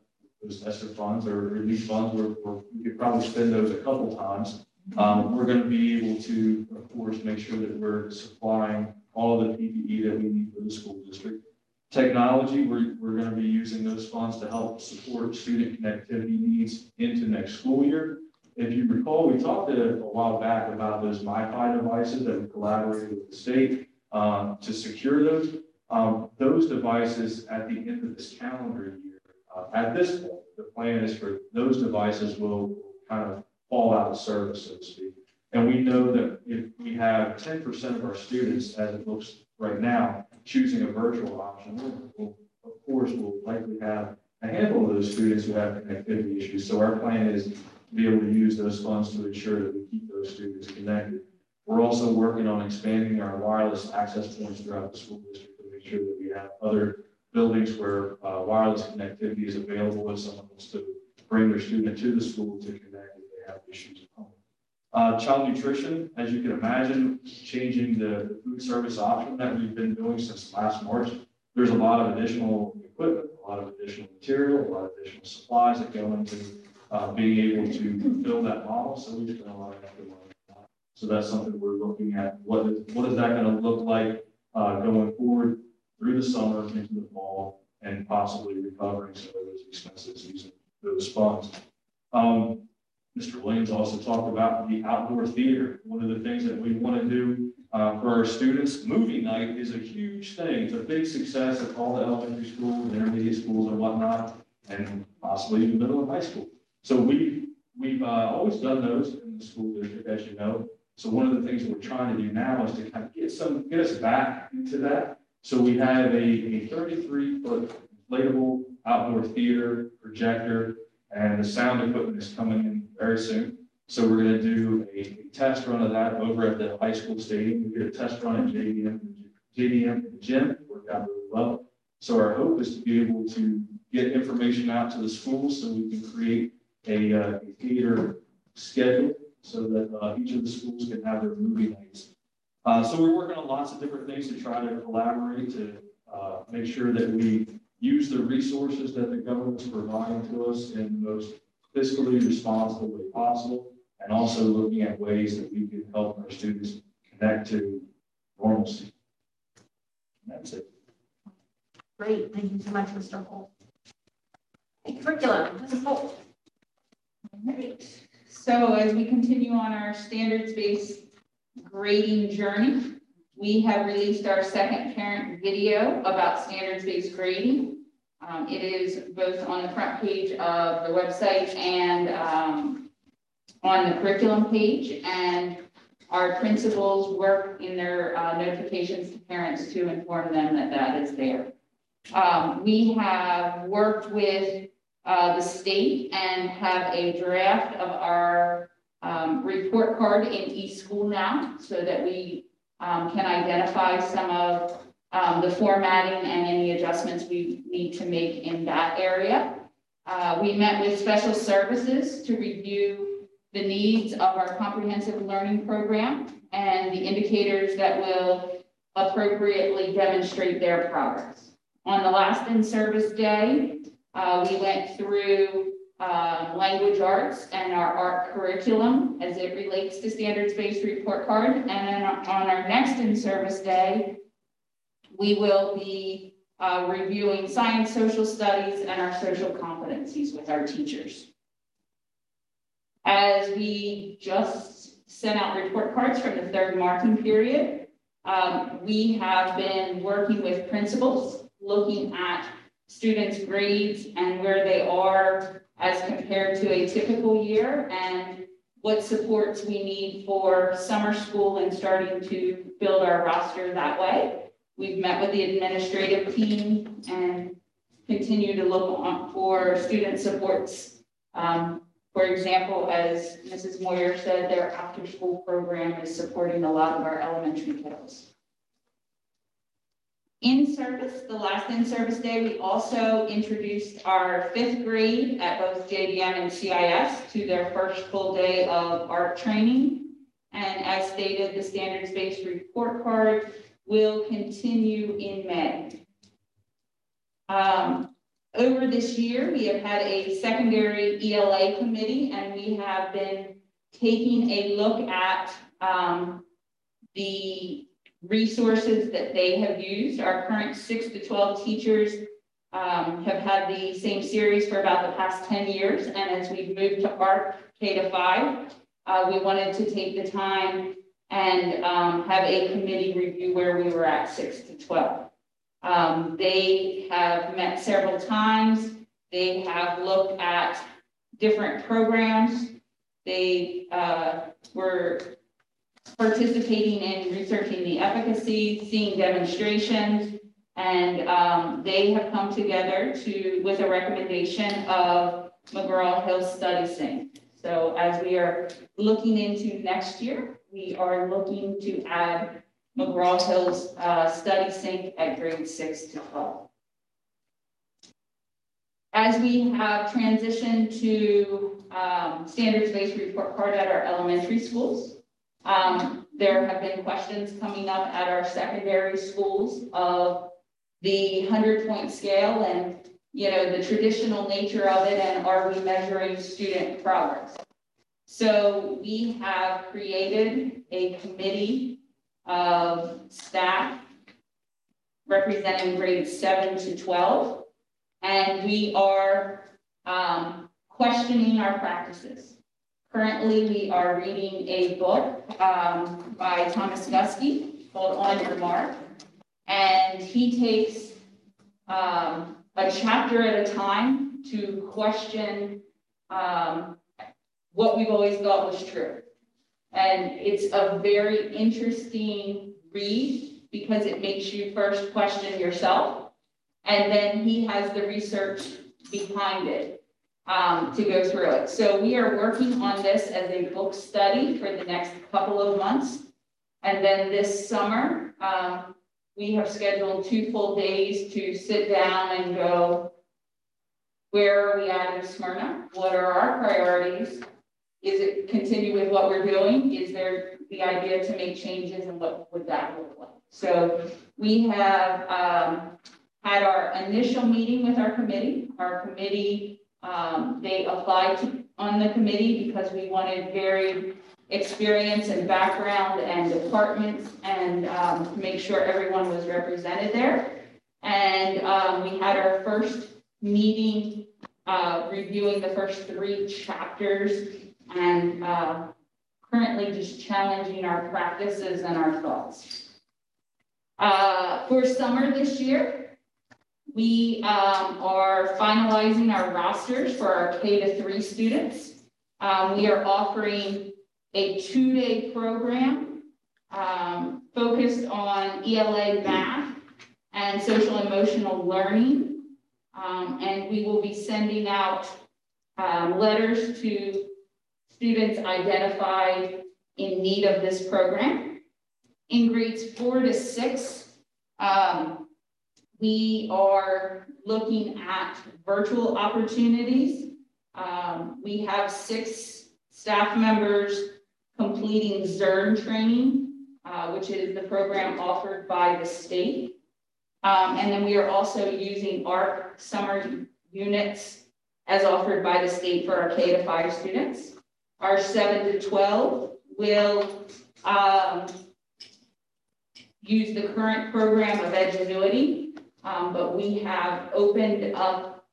[SPEAKER 12] ESSER funds or relief funds, we could probably spend those a couple times. We're going to be able to, of course, make sure that we're supplying all of the PPE that we need for the school district. Technology, we're going to be using those funds to help support student connectivity needs into next school year. If you recall, we talked a while back about those MiFi devices that we collaborated with the state to secure those. Those devices at the end of this calendar year, at this point, the plan is for those devices will kind of fall out of service, so to speak. And we know that if we have 10% of our students, as it looks right now, choosing a virtual option, of course, we'll likely have a handful of those students who have connectivity issues. So our plan is to be able to use those funds to ensure that we keep those students connected. We're also working on expanding our wireless access points throughout the school district to make sure that we have other buildings where wireless connectivity is available if someone wants to bring their student to the school to connect if they have issues at home. Child nutrition, as you can imagine, changing the food service option that we've been doing since last March. There's a lot of additional equipment, a lot of additional material, a lot of additional supplies that go into being able to fulfill that model. So we spend a lot of effort on that. So that's something we're looking at. What is that going to look like going forward through the summer into the fall, and possibly recovering some of those expenses using those funds. Mr. Williams also talked about the outdoor theater. One of the things that we want to do for our students, movie night is a huge thing. It's a big success at all the elementary schools, intermediate schools, and whatnot, and possibly even middle and high school. So we've always done those in the school district, as you know. So one of the things that we're trying to do now is to kind of get us back into that. So we have a 33-foot inflatable outdoor theater projector, and the sound equipment is coming in very soon. So we're going to do a test run of that over at the high school stadium. We did a test run at JDM in the gym, worked out really well. So our hope is to be able to get information out to the schools so we can create a theater schedule so that each of the schools can have their movie nights. So we're working on lots of different things to try to collaborate to make sure that we use the resources that the government's providing to us in the most fiscally responsible way possible, and also looking at ways that we can help our students connect to normalcy. And that's it.
[SPEAKER 1] Great, thank you so much, Mr. Holt. Curriculum, Mrs. Holt.
[SPEAKER 13] Great. So as we continue on our standards-based grading journey, we have released our second parent video about standards-based grading. It is both on the front page of the website and on the curriculum page, and our principals work in their notifications to parents to inform them that that is there. We have worked with the state and have a draft of our report card in eSchool now, so that we can identify some of the formatting and any adjustments we need to make in that area. We met with special services to review the needs of our comprehensive learning program and the indicators that will appropriately demonstrate their progress. On the last in-service day, we went through language arts and our art curriculum as it relates to standards-based report card. And then on our next in-service day, we will be reviewing science, social studies, and our social competencies with our teachers. As we just sent out report cards from the third marking period, we have been working with principals, looking at students' grades and where they are as compared to a typical year, and what supports we need for summer school and starting to build our roster that way. We've met with the administrative team and continue to look for student supports. For example, as Mrs. Moyer said, their after-school program is supporting a lot of our elementary kiddos. In service, the last in-service day, we also introduced our 5th grade at both JDM and CIS to their first full day of art training. And as stated, the standards-based report card will continue in May. Over this year, we have had a secondary ELA committee, and we have been taking a look at the resources that they have used. Our current 6 to 12 teachers have had the same series for about the past 10 years. And as we've moved to ARC K to 5, we wanted to take the time and have a committee review where we were at 6 to 12. They have met several times. They have looked at different programs. They were participating in researching the efficacy, seeing demonstrations, and they have come together with a recommendation of McGraw-Hill Study Sync. So as we are looking into next year, we are looking to add McGraw-Hill's Study Sync at grades 6 to 12. As we have transitioned to standards-based report card at our elementary schools, there have been questions coming up at our secondary schools of the 100-point scale and, the traditional nature of it, and are we measuring student progress? So we have created a committee of staff representing grades 7 to 12, and we are questioning our practices. Currently, we are reading a book by Thomas Gusky called On Your Mark, and he takes a chapter at a time to question what we've always thought was true. And it's a very interesting read because it makes you first question yourself, and then he has the research behind it to go through it. So we are working on this as a book study for the next couple of months. And then this summer, we have scheduled 2 full days to sit down and go, where are we at in Smyrna? What are our priorities? Is it continue with what we're doing? Is there the idea to make changes, and what would that look like? So we have had our initial meeting with our committee. Our committee, they applied on the committee because we wanted varied experience and background and departments and to make sure everyone was represented there. And we had our first meeting reviewing the first 3 chapters and currently just challenging our practices and our thoughts. For summer this year, we are finalizing our rosters for our K-3 students. We are offering a 2-day program focused on ELA math and social emotional learning. And we will be sending out letters to students identified in need of this program. In grades 4 to 6, we are looking at virtual opportunities. We have 6 staff members completing ZERN training, which is the program offered by the state. And then we are also using ARC summer units as offered by the state for our K-5 students. Our 7 to 12 will use the current program of Edgenuity, but we have opened up,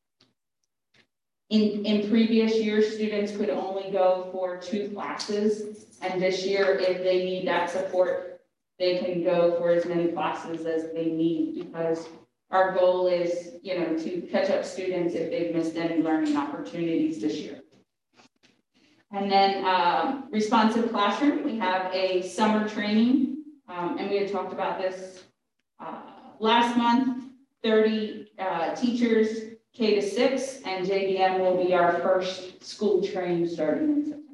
[SPEAKER 13] in previous years, students could only go for 2 classes, and this year, if they need that support, they can go for as many classes as they need, because our goal is, to catch up students if they've missed any learning opportunities this year. And then responsive classroom, we have a summer training, and we had talked about this last month. 30 teachers, K to 6, and JBM will be our first school training starting in September.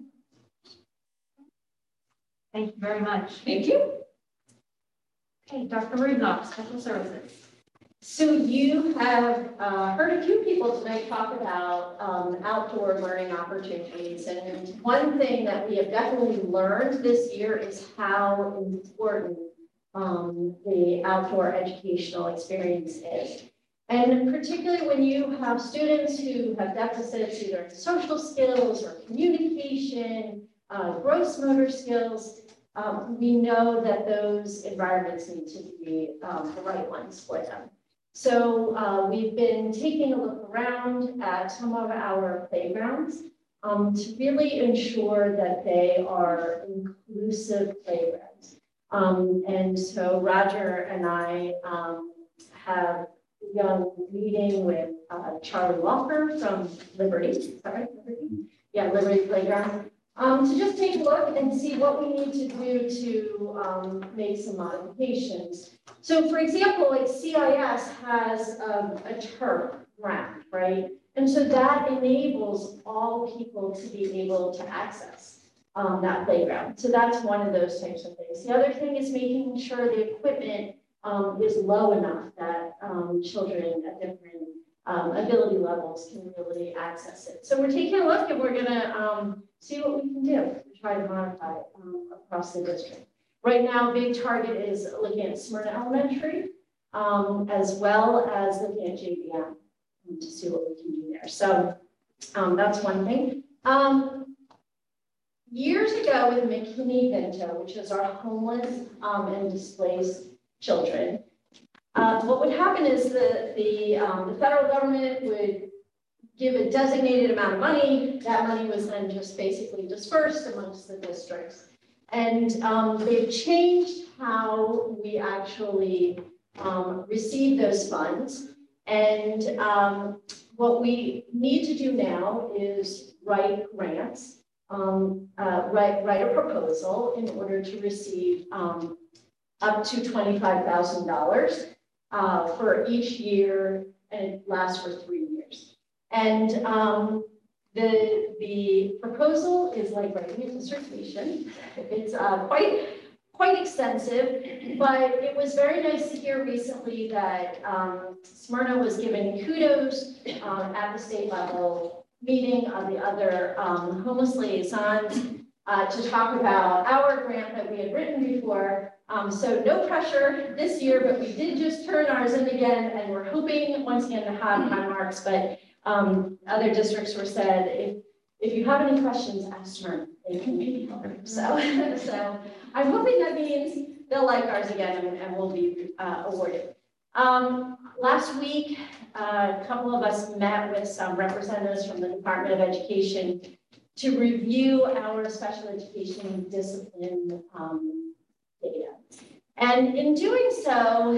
[SPEAKER 1] Thank you very much.
[SPEAKER 13] Thank you.
[SPEAKER 1] Okay, Dr. Rudnoff, Special Services.
[SPEAKER 14] So you have heard a few people tonight talk about outdoor learning opportunities. And one thing that we have definitely learned this year is how important the outdoor educational experience is. And particularly when you have students who have deficits either in social skills or communication, gross motor skills, we know that those environments need to be the right ones for them. So we've been taking a look around at some of our playgrounds to really ensure that they are inclusive playgrounds. And so Roger and I have a young meeting with Charlie Walker from Liberty, sorry, Liberty? Yeah, Liberty Playground. To just take a look and see what we need to do to make some modifications. So for example, like CIS has a turf ground, right? And so that enables all people to be able to access that playground. So that's one of those types of things. The other thing is making sure the equipment is low enough that children at different ability levels can really access it. So we're taking a look and we're gonna see what we can do to try to modify it across the district. Right now, big target is looking at Smyrna Elementary, as well as looking at JBM to see what we can do there. So that's one thing. Years ago with McKinney-Vento, which is our homeless and displaced children, what would happen is the federal government would give a designated amount of money. That money was then just basically dispersed amongst the districts. And they've changed how we actually receive those funds. And what we need to do now is write grants, write a proposal in order to receive up to $25,000 for each year, and it lasts for 3 years. And the proposal is like writing a dissertation. It's quite extensive, but it was very nice to hear recently that Smyrna was given kudos at the state level meeting of the other homeless liaisons to talk about our grant that we had written before. So no pressure this year, but we did just turn ours in again, and we're hoping once again to have high marks. But other districts were said, if you have any questions, ask Smyrna. They can maybe help. So I'm hoping that means they'll like ours again and we'll be awarded. Last week, a couple of us met with some representatives from the Department of Education to review our special education discipline data. And in doing so,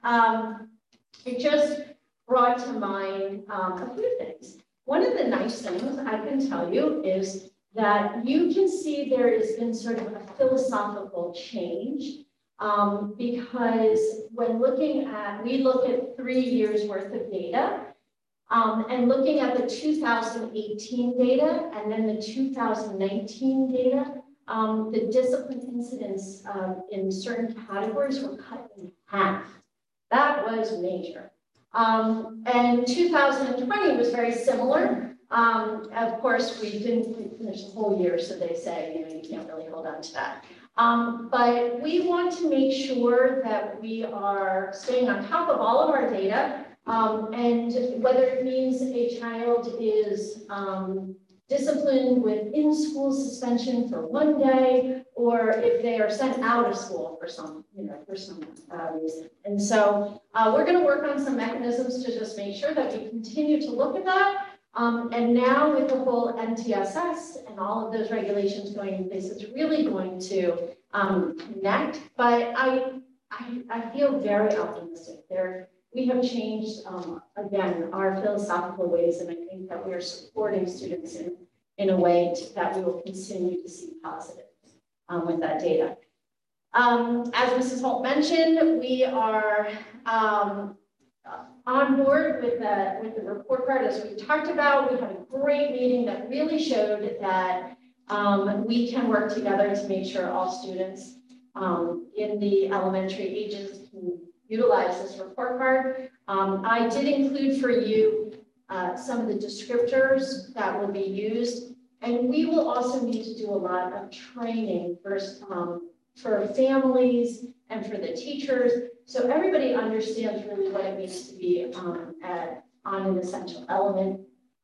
[SPEAKER 14] it just brought to mind a few things. One of the nice things I can tell you is that you can see there has been sort of a philosophical change because when we look at 3 years worth of data and looking at the 2018 data and then the 2019 data, the discipline incidents in certain categories were cut in half. That was major. And 2020 was very similar. Of course, we didn't finish the whole year, so they say, you can't really hold on to that. But we want to make sure that we are staying on top of all of our data, and whether it means a child is disciplined with in-school suspension for 1 day, or if they are sent out of school for some reason. And so we're going to work on some mechanisms to just make sure that we continue to look at that. And now with the whole MTSS and all of those regulations going in place, it's really going to connect. But I feel very optimistic. We have changed, again, our philosophical ways, and I think that we are supporting students in a way that we will continue to see positive with that data. As Mrs. Holt mentioned, we are on board with the report card, as we talked about. We had a great meeting that really showed that we can work together to make sure all students in the elementary ages can utilize this report card. I did include for you some of the descriptors that will be used, and we will also need to do a lot of training first for families and for the teachers, so everybody understands really what it means to be on an essential element,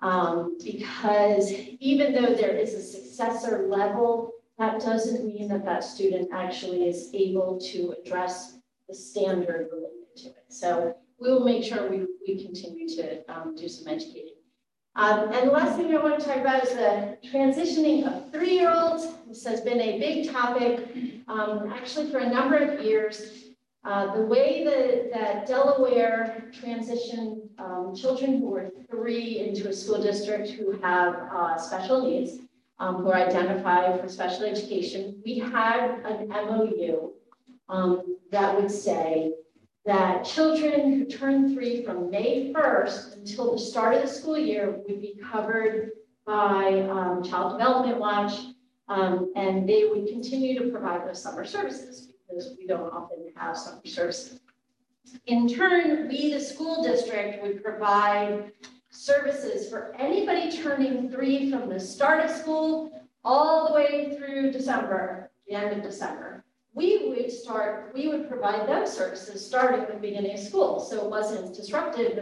[SPEAKER 14] because even though there is a successor level, that doesn't mean that that student actually is able to address the standard related to it. So we will make sure we continue to do some educating. And the last thing I want to talk about is the transitioning of 3-year-olds. This has been a big topic, actually for a number of years. The way that Delaware transitioned children who were 3 into a school district who have special needs, who are identified for special education, we had an MOU that would say that children who turn 3 from May 1st until the start of the school year would be covered by Child Development Watch, and they would continue to provide those summer services because we don't often have summer services. In turn, we, the school district, would provide services for anybody turning 3 from the start of school all the way through December, the end of December. We would provide those services starting at the beginning of school, so it wasn't disruptive,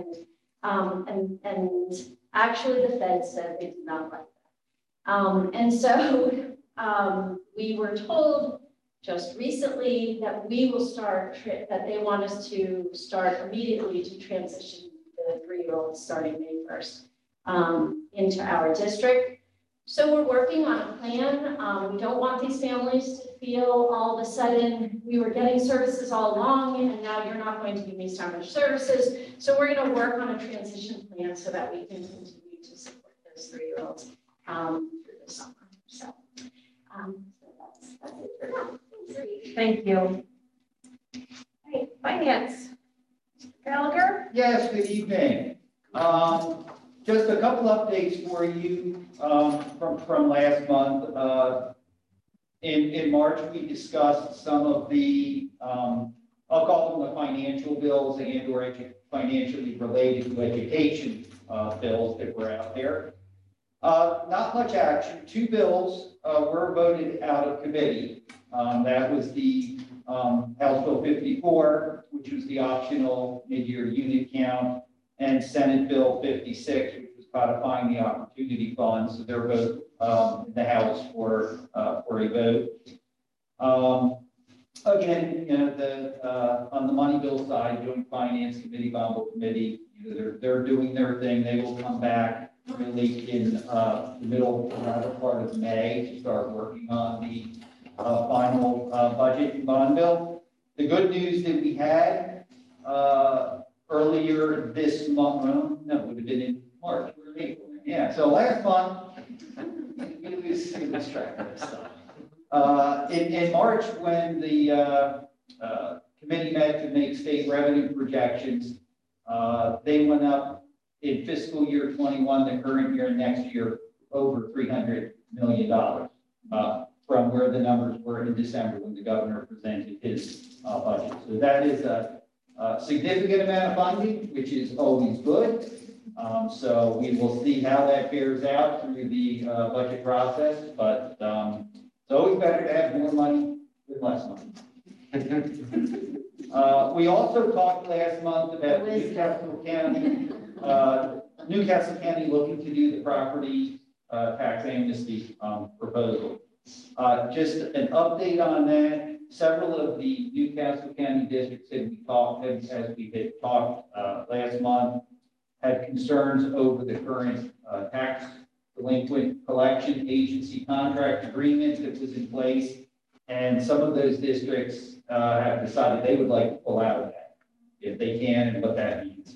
[SPEAKER 14] and actually the Fed said they did not like that. And so we were told just recently that we will that they want us to start immediately to transition the 3-year-olds starting May 1st into our district. So we're working on a plan. We don't want these families to feel all of a sudden we were getting services all along and now you're not going to give me summer services. So we're going to work on a transition plan so that we can continue to support those 3-year-olds through the summer. So that's it for now.
[SPEAKER 1] Thank you. All right, finance. Gallagher?
[SPEAKER 15] Yes, good evening. Just a couple updates for you from last month. In March, we discussed some of the, I'll call them the financial bills and or financially related to education bills that were out there. Not much action. 2 bills were voted out of committee. That was the House Bill 54, which was the optional mid-year unit count, and Senate Bill 56, which was codifying the opportunity funds. So they're both in the House for a vote. Again, you know, on the money bill side, Joint Finance Committee, Bond Bill Committee, you know, they're doing their thing. They will come back really in the latter part of May to start working on the final budget and bond bill. The good news that we had earlier this month, well, no, it would have been in March or April. Yeah, so last month, you lose track of this stuff. In March, when the committee met to make state revenue projections, they went up in fiscal year 21, the current year and next year, over $300 million from where the numbers were in December when the governor presented his budget. So that is a significant amount of funding, which is always good. So we will see how that bears out through the budget process, but it's always better to have more money than less money. We also talked last month about Newcastle County looking to do the property tax amnesty proposal. Just an update on that. Several of the Newcastle County districts that we talked, as we had talked last month, had concerns over the current tax delinquent collection agency contract agreement that was in place. And some of those districts have decided they would like to pull out of that if they can, and what that means.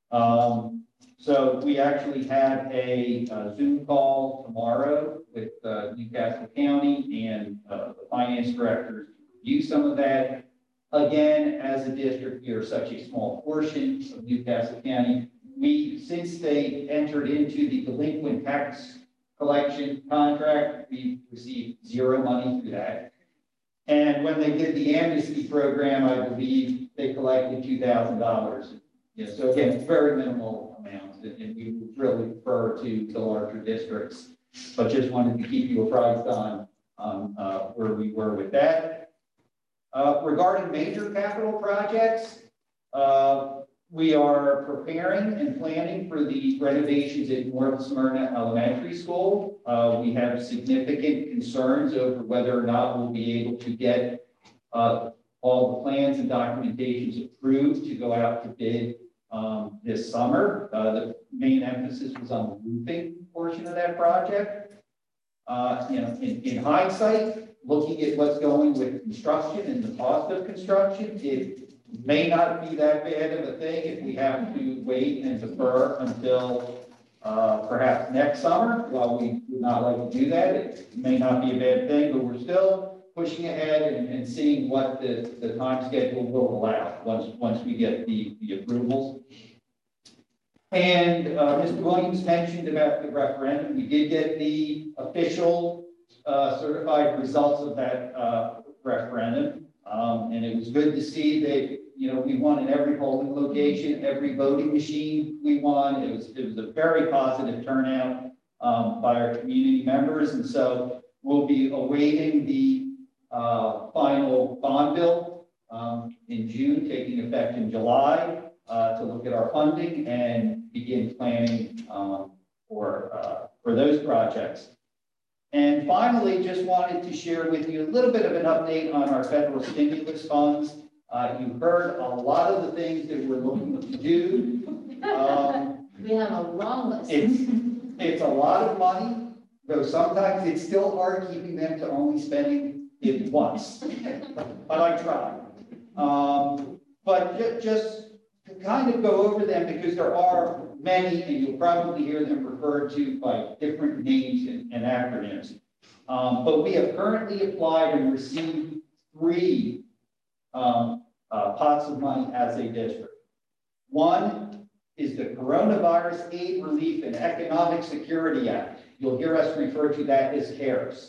[SPEAKER 15] So we actually have a Zoom call tomorrow with Newcastle County and the finance directors to review some of that. Again, as a district, we are such a small portion of Newcastle County. Since they entered into the delinquent tax collection contract, we received zero money through that. And when they did the amnesty program, I believe they collected $2,000. Yeah, so again, very minimal amounts, and we would really refer to the larger districts, but just wanted to keep you apprised on where we were with that. Regarding major capital projects, we are preparing and planning for the renovations at North Smyrna Elementary School. We have significant concerns over whether or not we'll be able to get all the plans and documentations approved to go out to bid this summer. The main emphasis was on the roofing portion of that project. You know, in hindsight, looking at what's going with construction and the cost of construction, it may not be that bad of a thing if we have to wait and defer until perhaps next summer. While we would not like to do that, it may not be a bad thing, but we're still pushing ahead and seeing what the time schedule will allow once we get the approvals. And Mr. Williams mentioned about the referendum. We did get the official certified results of that referendum. And it was good to see that, you know, we won in every polling location, every voting machine we won. It was a very positive turnout by our community members. And so we'll be awaiting the final bond bill in June, taking effect in July, to look at our funding and begin planning for those projects. And finally, just wanted to share with you a little bit of an update on our federal stimulus funds. You heard a lot of the things that we're looking to do.
[SPEAKER 14] We have a long list.
[SPEAKER 15] It's a lot of money, though sometimes it's still hard keeping them to only spending it once. But I try. But just to kind of go over them, because there are many, and you'll probably hear them referred to by different names and acronyms. But we have currently applied and received 3 pots of money as a district. One is the Coronavirus Aid, Relief, and Economic Security Act. You'll hear us refer to that as CARES.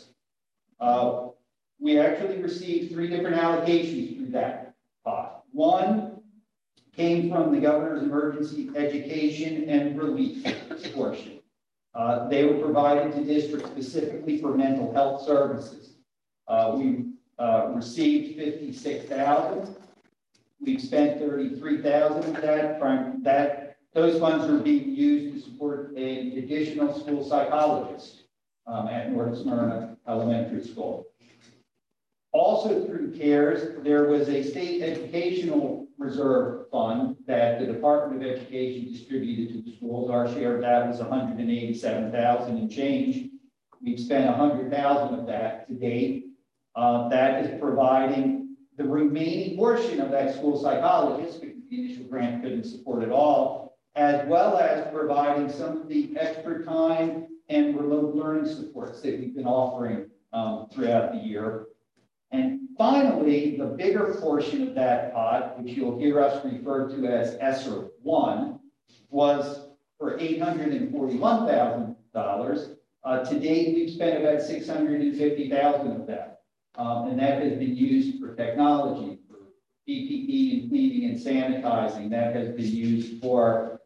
[SPEAKER 15] We actually received 3 different allocations through that pot. One came from the Governor's Emergency Education and Relief portion. They were provided to districts specifically for mental health services. We received 56,000. We've spent 33,000 of that. Those funds are being used to support an additional school psychologist at North Smyrna Elementary School. Also through CARES, there was a state educational reserve fund that the Department of Education distributed to the schools. Our share of that was 187,000 and change. We've spent 100,000 of that to date. That is providing the remaining portion of that school psychologist, because the initial grant couldn't support it all, as well as providing some of the extra time and remote learning supports that we've been offering throughout the year. And finally, the bigger portion of that pot, which you'll hear us refer to as ESSER 1, was for $841,000. To date, we've spent about $650,000 of that. And that has been used for technology, for PPE and cleaning and sanitizing. That has been used for,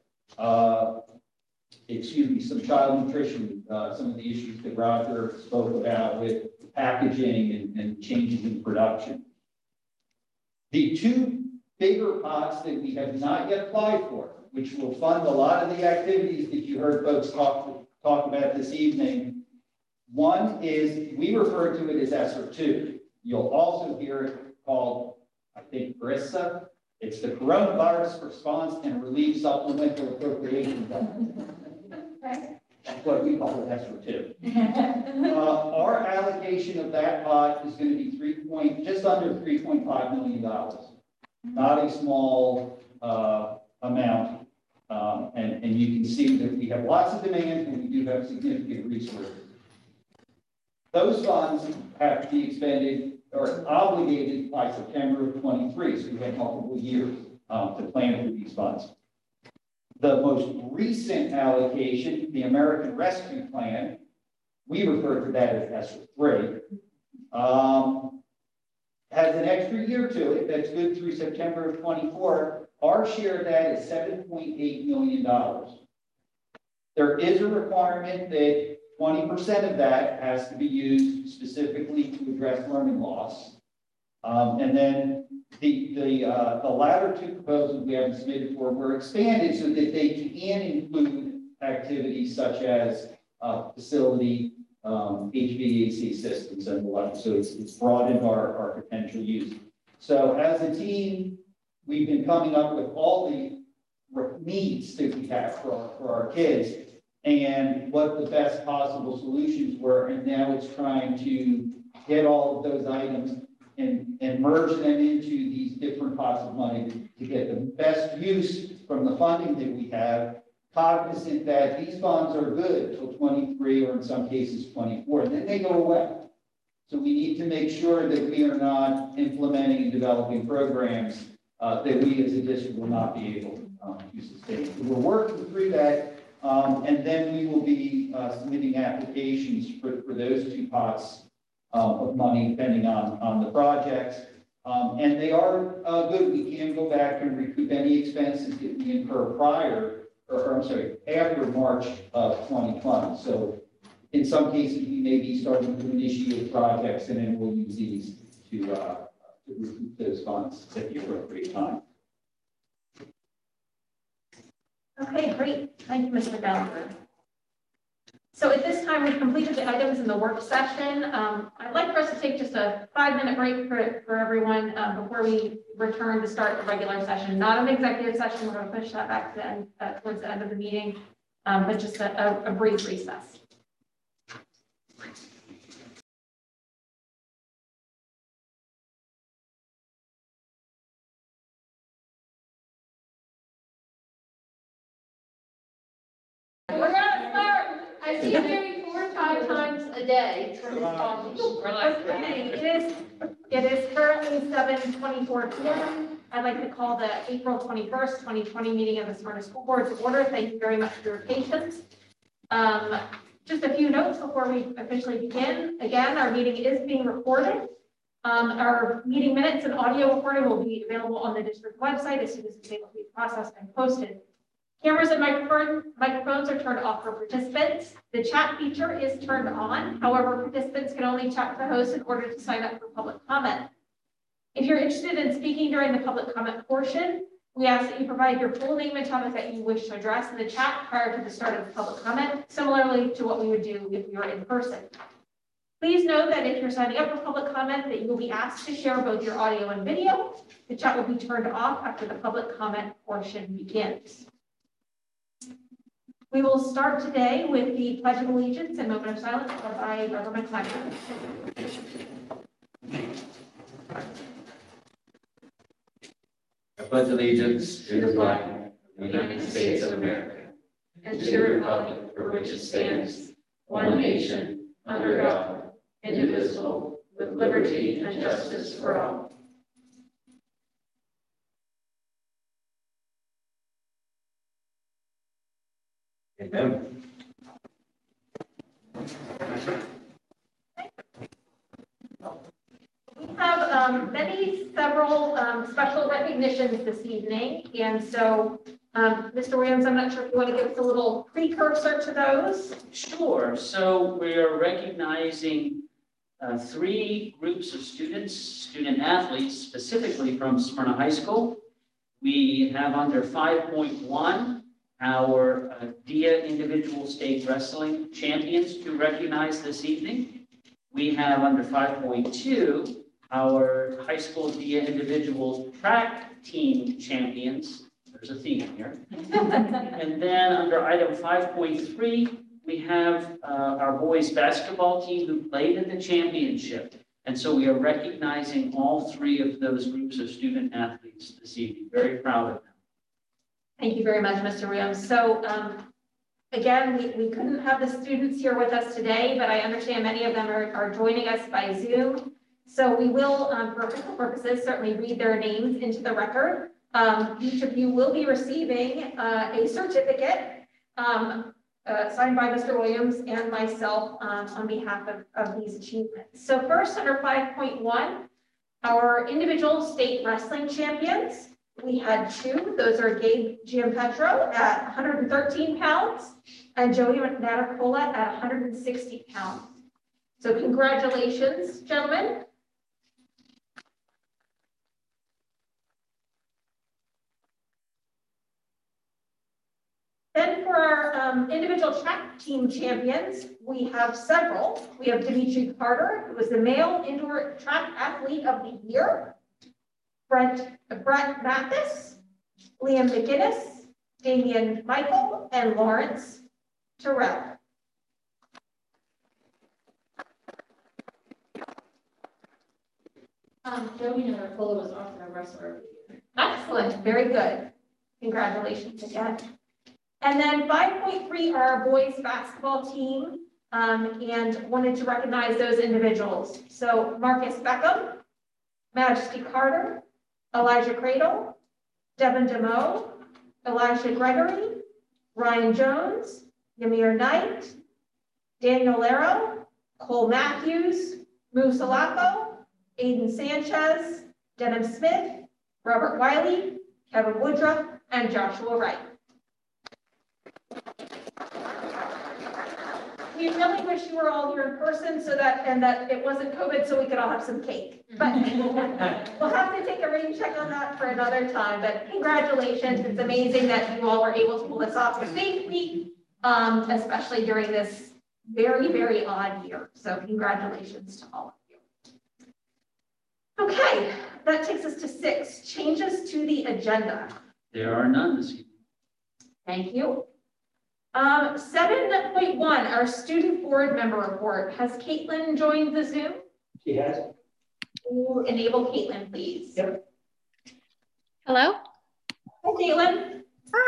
[SPEAKER 15] some child nutrition, some of the issues that Roger spoke about with packaging and changes in production. The two bigger pots that we have not yet applied for, which will fund a lot of the activities that you heard folks talk about this evening. One is, we refer to it as ESSER 2. You'll also hear it called, I think, CRISA. It's the Coronavirus Response and Relief Supplemental Appropriation Fund. That's what we call it, ESSER 2. Our allocation of that pot is going to be just under $3.5 million. Not a small amount. And you can see that we have lots of demand and we do have significant resources. Those funds have to be expended or obligated by September of 23, so we have multiple years to plan for these funds. The most recent allocation, the American Rescue Plan, we refer to that as ESSER 3, has an extra year to it that's good through September of 24. Our share of that is $7.8 million. There is a requirement that 20% of that has to be used specifically to address learning loss. And then the latter two proposals we haven't submitted for were expanded so that they can include activities such as facility, HVAC systems and the like. So it's broadened our potential use. So as a team, we've been coming up with all the needs that we have for our kids and what the best possible solutions were. And now it's trying to get all of those items and merge them into these different pots of money to get the best use from the funding that we have, cognizant that these funds are good till 23 or in some cases 24, and then they go away. So we need to make sure that we are not implementing and developing programs that we as a district will not be able to sustain. So we're working through that, and then we will be submitting applications for those two pots of money, depending on the projects. And they are good. We can go back and recoup any expenses that we incur after March of 2020. So in some cases, we may be starting to initiate projects, and then we'll use these to recoup those funds at the appropriate time.
[SPEAKER 1] Okay, great. Thank you, Mr. Gallagher. So at this time, we've completed the items in the work session. I'd like for us to take just a 5-minute break for everyone before we return to start the regular session. Not an executive session. We're going to push that back to the end, towards the end of the meeting, but just a brief recess.
[SPEAKER 14] I see you maybe 4 or 5 times a day for this talking.
[SPEAKER 1] It is currently 7:24 p.m. I'd like to call the April 21st, 2020 meeting of the Smyrna School Board to order. Thank you very much for your patience. Just a few notes before we officially begin. Again, our meeting is being recorded. Our meeting minutes and audio recording will be available on the district website as soon as it's able to be processed and posted. Cameras and microphones are turned off for participants. The chat feature is turned on. However, participants can only chat the host in order to sign up for public comment. If you're interested in speaking during the public comment portion, we ask that you provide your full name and topic that you wish to address in the chat prior to the start of the public comment, similarly to what we would do if we were in person. Please note that if you're signing up for public comment, that you will be asked to share both your audio and video. The chat will be turned off after the public comment portion begins. We will start today with the Pledge of Allegiance and moment of silence led by Reverend McClain.
[SPEAKER 16] I pledge allegiance to the flag of the United States of America and to the republic for which it stands, one nation, under God, indivisible, with liberty and justice for all. Amen.
[SPEAKER 1] We have several special recognitions this evening, and so Mr. Williams, I'm not sure if you want to give us a little precursor to those.
[SPEAKER 3] Sure. So we are recognizing 3 groups of students, student athletes, specifically from Smyrna High School. We have under 5.1 our DIA Individual State Wrestling Champions to recognize this evening. We have under 5.2 our high school DIA Individual Track Team Champions. There's a theme here. And then under item 5.3, we have our boys basketball team who played in the championship. And so we are recognizing all 3 of those groups of student athletes this evening. Very proud of them.
[SPEAKER 1] Thank you very much, Mr. Williams. So again, we couldn't have the students here with us today, but I understand many of them are joining us by Zoom. So we will, for official purposes, certainly read their names into the record. Each of you will be receiving a certificate signed by Mr. Williams and myself on behalf of these achievements. So first, under 5.1, our individual state wrestling champions. We had 2. Those are Gabe Giampetro at 113 pounds and Joey Natacola at 160 pounds. So congratulations, gentlemen. Then for our individual track team champions, we have several. We have Dimitri Carter, who was the male indoor track athlete of the year. Brett Mathis, Liam McGinnis, Damian Michael, and Lawrence Terrell.
[SPEAKER 2] Joey Natacola was also a wrestler of the year.
[SPEAKER 1] Excellent, very good. Congratulations again. And then 5.3 are our boys basketball team, and wanted to recognize those individuals. So Marcus Beckham, Majesty Carter, Elijah Cradle, Devin DeMoe, Elijah Gregory, Ryan Jones, Yamir Knight, Daniel Lero, Cole Matthews, Musa Laco, Aiden Sanchez, Denham Smith, Robert Wiley, Kevin Woodruff, and Joshua Wright. We really wish you were all here in person that it wasn't COVID so we could all have some cake. But we'll have to take a rain check on that for another time. But congratulations. It's amazing that you all were able to pull this off safely, especially during this very, very odd year. So congratulations to all of you. Okay, that takes us to 6, changes to the agenda.
[SPEAKER 3] There are none this evening.
[SPEAKER 1] Thank you. 7.1, our student board member report. Has Caitlin joined the Zoom?
[SPEAKER 15] She has.
[SPEAKER 1] We'll enable Caitlin, please.
[SPEAKER 15] Yep.
[SPEAKER 17] Hello.
[SPEAKER 1] Hi, Caitlin.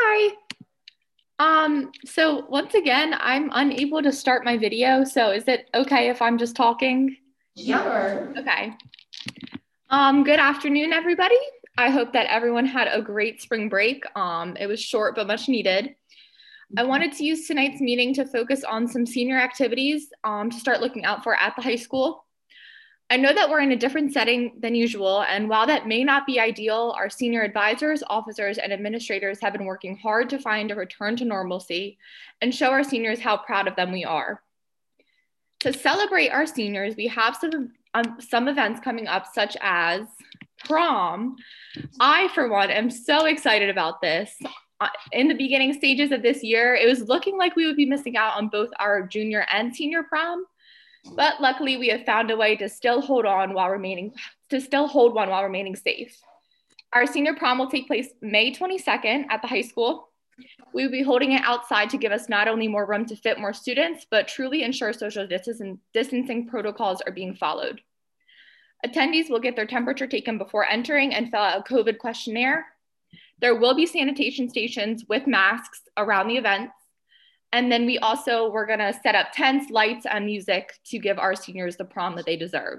[SPEAKER 17] Hi. So once again, I'm unable to start my video. So is it okay if I'm just talking?
[SPEAKER 1] Sure.
[SPEAKER 17] Okay. Good afternoon, everybody. I hope that everyone had a great spring break. It was short, but much needed. I wanted to use tonight's meeting to focus on some senior activities to start looking out for at the high school. I know that we're in a different setting than usual, and while that may not be ideal, our senior advisors, officers, and administrators have been working hard to find a return to normalcy and show our seniors how proud of them we are. To celebrate our seniors, we have some events coming up, such as prom. I, for one, am so excited about this. In the beginning stages of this year, it was looking like we would be missing out on both our junior and senior prom. But luckily, we have found a way to still hold one while remaining safe. Our senior prom will take place May 22nd at the high school. We will be holding it outside to give us not only more room to fit more students, but truly ensure social distancing protocols are being followed. Attendees will get their temperature taken before entering and fill out a COVID questionnaire. There will be sanitation stations with masks around the events. And then we're gonna set up tents, lights, and music to give our seniors the prom that they deserve.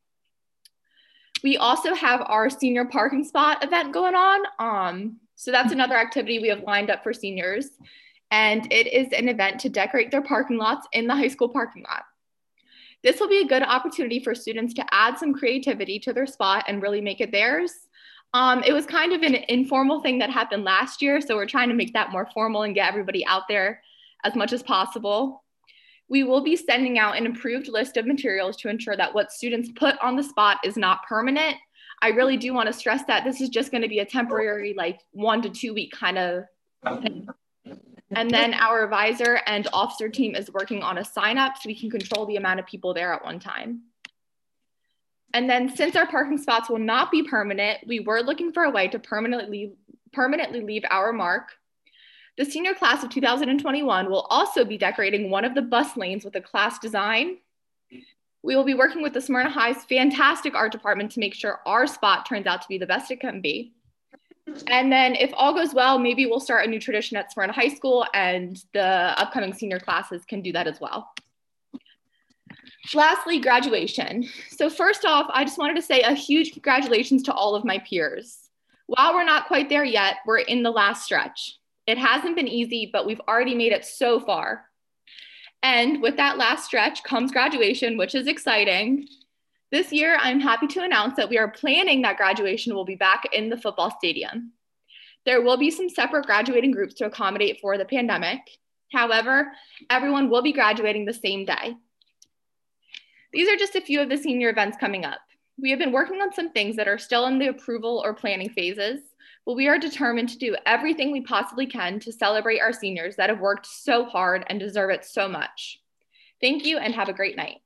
[SPEAKER 17] We also have our senior parking spot event going on. So that's another activity we have lined up for seniors. And it is an event to decorate their parking lots in the high school parking lot. This will be a good opportunity for students to add some creativity to their spot and really make it theirs. It was kind of an informal thing that happened last year, so we're trying to make that more formal and get everybody out there as much as possible. We will be sending out an improved list of materials to ensure that what students put on the spot is not permanent. I really do want to stress that this is just going to be a temporary, like 1 to 2 week kind of thing. And then our advisor and officer team is working on a sign up so we can control the amount of people there at one time. And then since our parking spots will not be permanent, we were looking for a way to permanently leave our mark. The senior class of 2021 will also be decorating one of the bus lanes with a class design. We will be working with the Smyrna High's fantastic art department to make sure our spot turns out to be the best it can be. And then if all goes well, maybe we'll start a new tradition at Smyrna High School and the upcoming senior classes can do that as well. Lastly, graduation. So first off, I just wanted to say a huge congratulations to all of my peers. While we're not quite there yet, we're in the last stretch. It hasn't been easy, but we've already made it so far. And with that last stretch comes graduation, which is exciting. This year, I'm happy to announce that we are planning that graduation will be back in the football stadium. There will be some separate graduating groups to accommodate for the pandemic. However, everyone will be graduating the same day. These are just a few of the senior events coming up. We have been working on some things that are still in the approval or planning phases, but we are determined to do everything we possibly can to celebrate our seniors that have worked so hard and deserve it so much. Thank you and have a great night.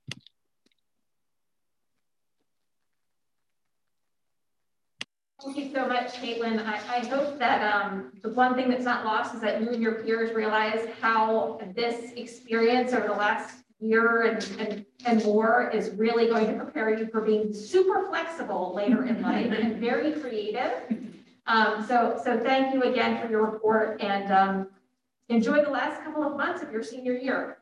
[SPEAKER 1] Thank you so much, Caitlin. I hope that the one thing that's not lost is that you and your peers realize how this experience over the last year and more is really going to prepare you for being super flexible later in life and very creative. So thank you again for your report and enjoy the last couple of months of your senior year.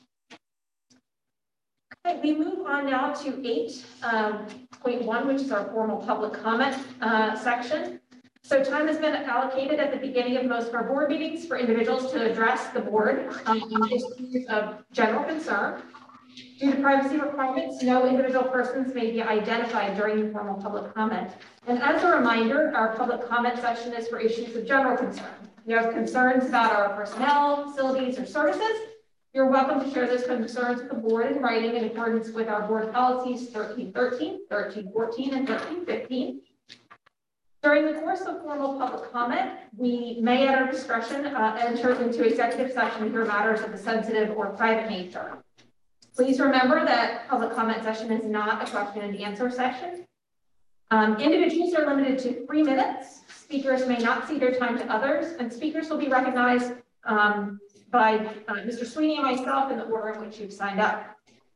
[SPEAKER 1] Okay, we move on now to 8.1, which is our formal public comment section. So time has been allocated at the beginning of most of our board meetings for individuals to address the board on issues of general concern. Due to privacy requirements, no individual persons may be identified during the formal public comment. And as a reminder, our public comment section is for issues of general concern. If you have concerns about our personnel, facilities, or services, you're welcome to share those concerns with the board in writing in accordance with our board policies 1313, 1314, and 1315. During the course of formal public comment, we may at our discretion enter into executive session to hear matters of a sensitive or private nature. Please remember that public comment session is not a question and answer session. Individuals are limited to 3 minutes. Speakers may not cede their time to others, and speakers will be recognized by Mr. Sweeney and myself in the order in which you've signed up.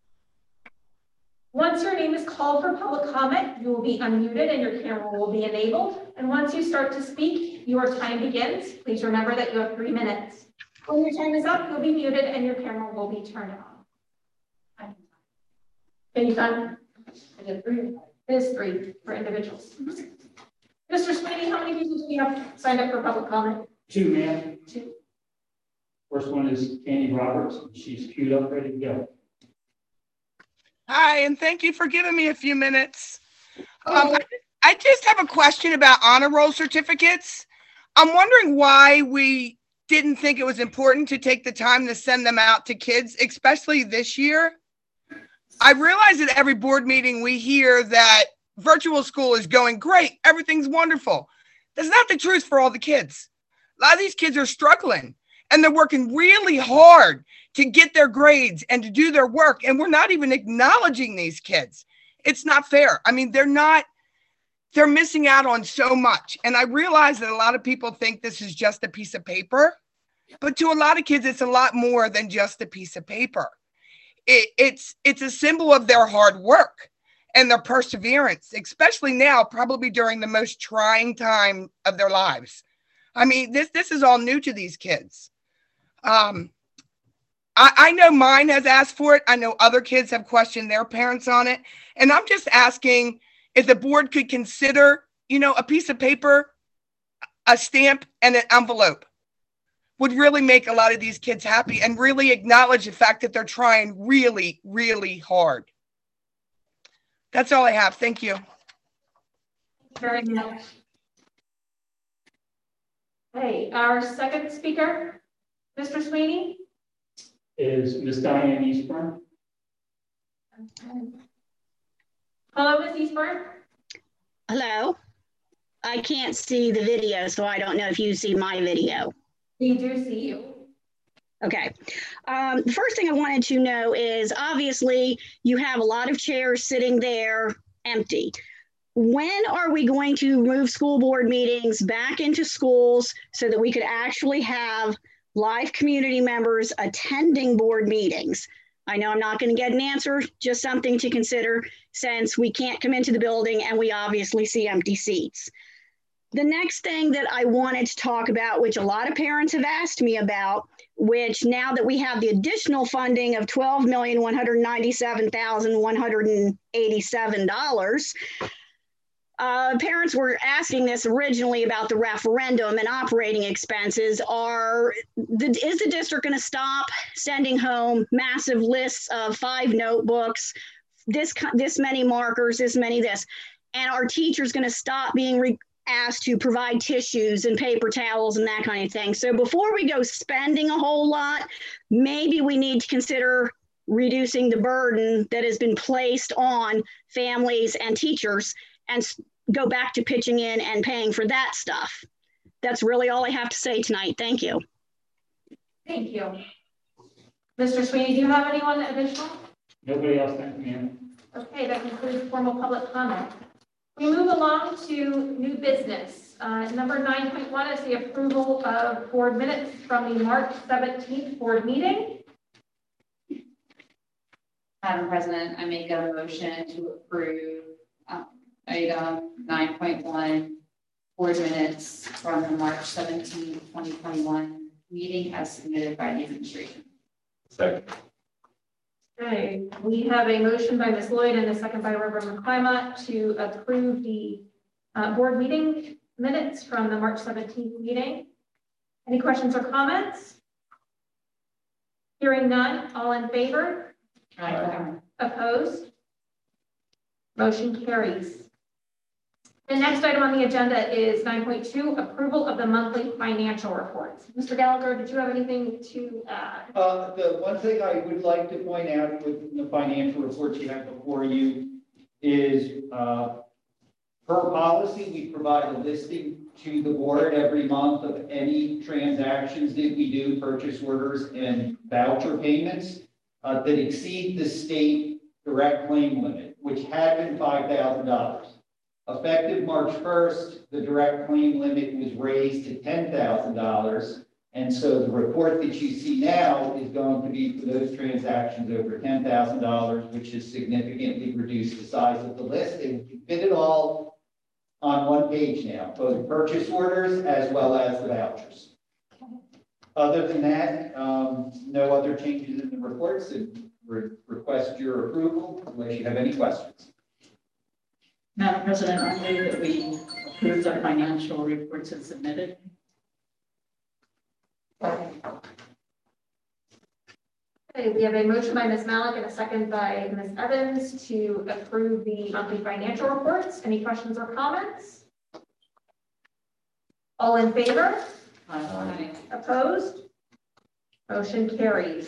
[SPEAKER 1] Once your name is called for public comment, you will be unmuted and your camera will be enabled. And once you start to speak, your time begins. Please remember that you have 3 minutes. When your time is up, you'll be muted and your camera will be turned on. Can you done? I did 3. It is 3 for individuals. Mr. Sweeney, how many people do we have signed up for public comment?
[SPEAKER 18] 2, ma'am.
[SPEAKER 1] 2.
[SPEAKER 18] First one is Candy Roberts. She's queued up, ready to go. Hi, and thank you for giving me a few minutes. I just have a question about honor roll certificates. I'm wondering why we didn't think it was important to take the time to send them out to kids, especially this year. I realize at every board meeting we hear that virtual school is going great, everything's wonderful. That's not the truth for all the kids. A lot of these kids are struggling and they're working really hard to get their grades and to do their work. And we're not even acknowledging these kids. It's not fair. I mean, they're missing out on so much. And I realize that a lot of people think this is just a piece of paper, but to a lot of kids, it's a lot more than just a piece of paper. It's a symbol of their hard work and their perseverance, especially now, probably during the most trying time of their lives. I mean, this is all new to these kids. I know mine has asked for it. I know other kids have questioned their parents on it. And I'm just asking if the board could consider, a piece of paper, a stamp, and an envelope would really make a lot of these kids happy and really acknowledge the fact that they're trying really, really hard. That's all I have. Thank you.
[SPEAKER 1] Very much. Hey, our second speaker, Mr. Sweeney.
[SPEAKER 19] Is Ms. Diane Eastburn.
[SPEAKER 1] Hello, Ms. Eastburn.
[SPEAKER 20] Hello. I can't see the video, so I don't know if you see my video.
[SPEAKER 1] We do see you.
[SPEAKER 20] Okay. The first thing I wanted to know is obviously you have a lot of chairs sitting there empty. When are we going to move school board meetings back into schools so that we could actually have live community members attending board meetings? I know I'm not going to get an answer, just something to consider since we can't come into the building and we obviously see empty seats. The next thing that I wanted to talk about, which a lot of parents have asked me about, which now that we have the additional funding of $12,197,187, parents were asking this originally about the referendum and operating expenses. Is the district going to stop sending home massive lists of 5 notebooks, this many markers, this many this, and are teachers going to stop being asked to provide tissues and paper towels and that kind of thing? So before we go spending a whole lot, maybe we need to consider reducing the burden that has been placed on families and teachers and go back to pitching in and paying for that stuff. That's really all I have to say tonight. Thank you.
[SPEAKER 1] Thank you. Mr. Sweeney, do you have anyone additional?
[SPEAKER 19] Nobody else, thank you, ma'am.
[SPEAKER 1] Okay, that concludes formal public comment. We move along to new business. Number 9.1 is the approval of board minutes from the March 17th board meeting.
[SPEAKER 11] Madam President, I make a motion to approve item 9.1 board minutes from the March 17th, 2021 meeting as submitted by the administration.
[SPEAKER 16] Second.
[SPEAKER 1] Okay, we have a motion by Ms. Lloyd and a second by Reverend McClymont to approve the board meeting minutes from the March 17th meeting. Any questions or comments? Hearing none, all in favor?
[SPEAKER 11] Aye.
[SPEAKER 1] Opposed? Motion carries. The next item on the agenda is 9.2, approval of the monthly financial reports. Mr. Gallagher, did you have anything to add?
[SPEAKER 15] The one thing I would like to point out with the financial reports you have before you is, per policy, we provide a listing to the board every month of any transactions that we do, purchase orders and voucher payments that exceed the state direct claim limit, which had been $5,000. Effective March 1st, the direct claim limit was raised to $10,000. And so the report that you see now is going to be for those transactions over $10,000, which has significantly reduced the size of the list. And we can fit it all on one page now, both purchase orders as well as the vouchers. Other than that, no other changes in the reports, and request your approval unless you have any questions.
[SPEAKER 21] Madam President, I move that we approve the financial reports as submitted.
[SPEAKER 1] Okay, we have a motion by Ms. Malik and a second by Ms. Evans to approve the monthly financial reports. Any questions or comments? All in favor?
[SPEAKER 11] Aye.
[SPEAKER 1] Opposed? Motion carries.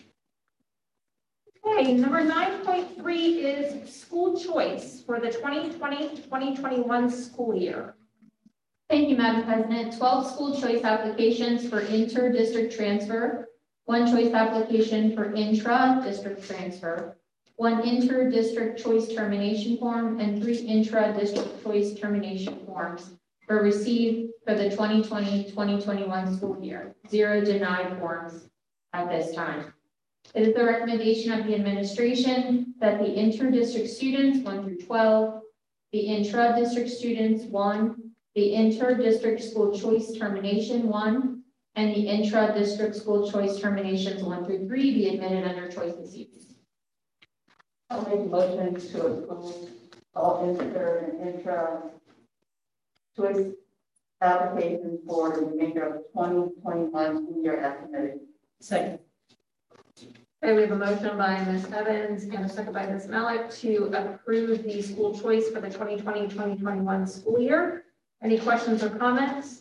[SPEAKER 1] Okay, number 9.3 is school choice for the 2020-2021 school year.
[SPEAKER 2] Thank you, Madam President. 12 school choice applications for inter-district transfer, 1 choice application for intra-district transfer, 1 inter-district choice termination form, and 3 intra-district choice termination forms were received for the 2020-2021 school year. 0 denied forms at this time. It is the recommendation of the administration that the inter-district students 1 through 12, the intra-district students 1, the inter-district school choice termination 1, and the intra-district school choice terminations 1 through 3 be admitted under choice this evening.
[SPEAKER 21] I'll make a motion to approve all inter and intra choice applications for the remainder of the 2021 school year as submitted. Second.
[SPEAKER 1] Okay, we have a motion by Ms. Evans and a second by Ms. Malik to approve the school choice for the 2020-2021 school year. Any questions or comments?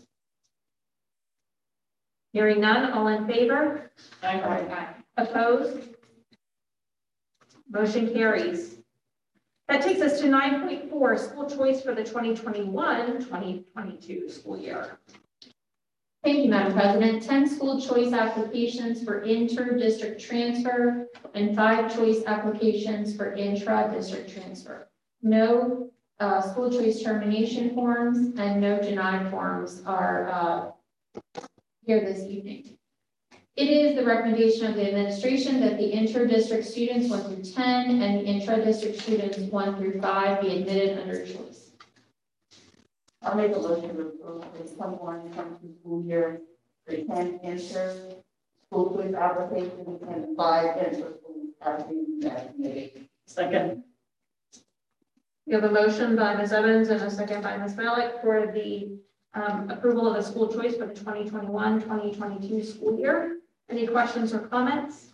[SPEAKER 1] Hearing none, all in favor?
[SPEAKER 11] Aye.
[SPEAKER 1] Opposed? Motion carries. That takes us to 9.4, school choice for the 2021-2022 school year.
[SPEAKER 2] Thank you, Madam President. 10 school choice applications for inter-district transfer and 5 choice applications for intra-district transfer. No school choice termination forms and no denied forms are here this evening. It is the recommendation of the administration that the inter-district students 1 through 10 and the intra-district students 1 through 5 be admitted under choice.
[SPEAKER 21] I'll make a motion to approve the 21-22 school year for 10 inter school choice applications and 5 inter school applications as submitted. Second.
[SPEAKER 1] We have a motion by Ms. Evans and a second by Ms. Malik for the approval of the school choice for the 2021-2022 school year. Any questions or comments?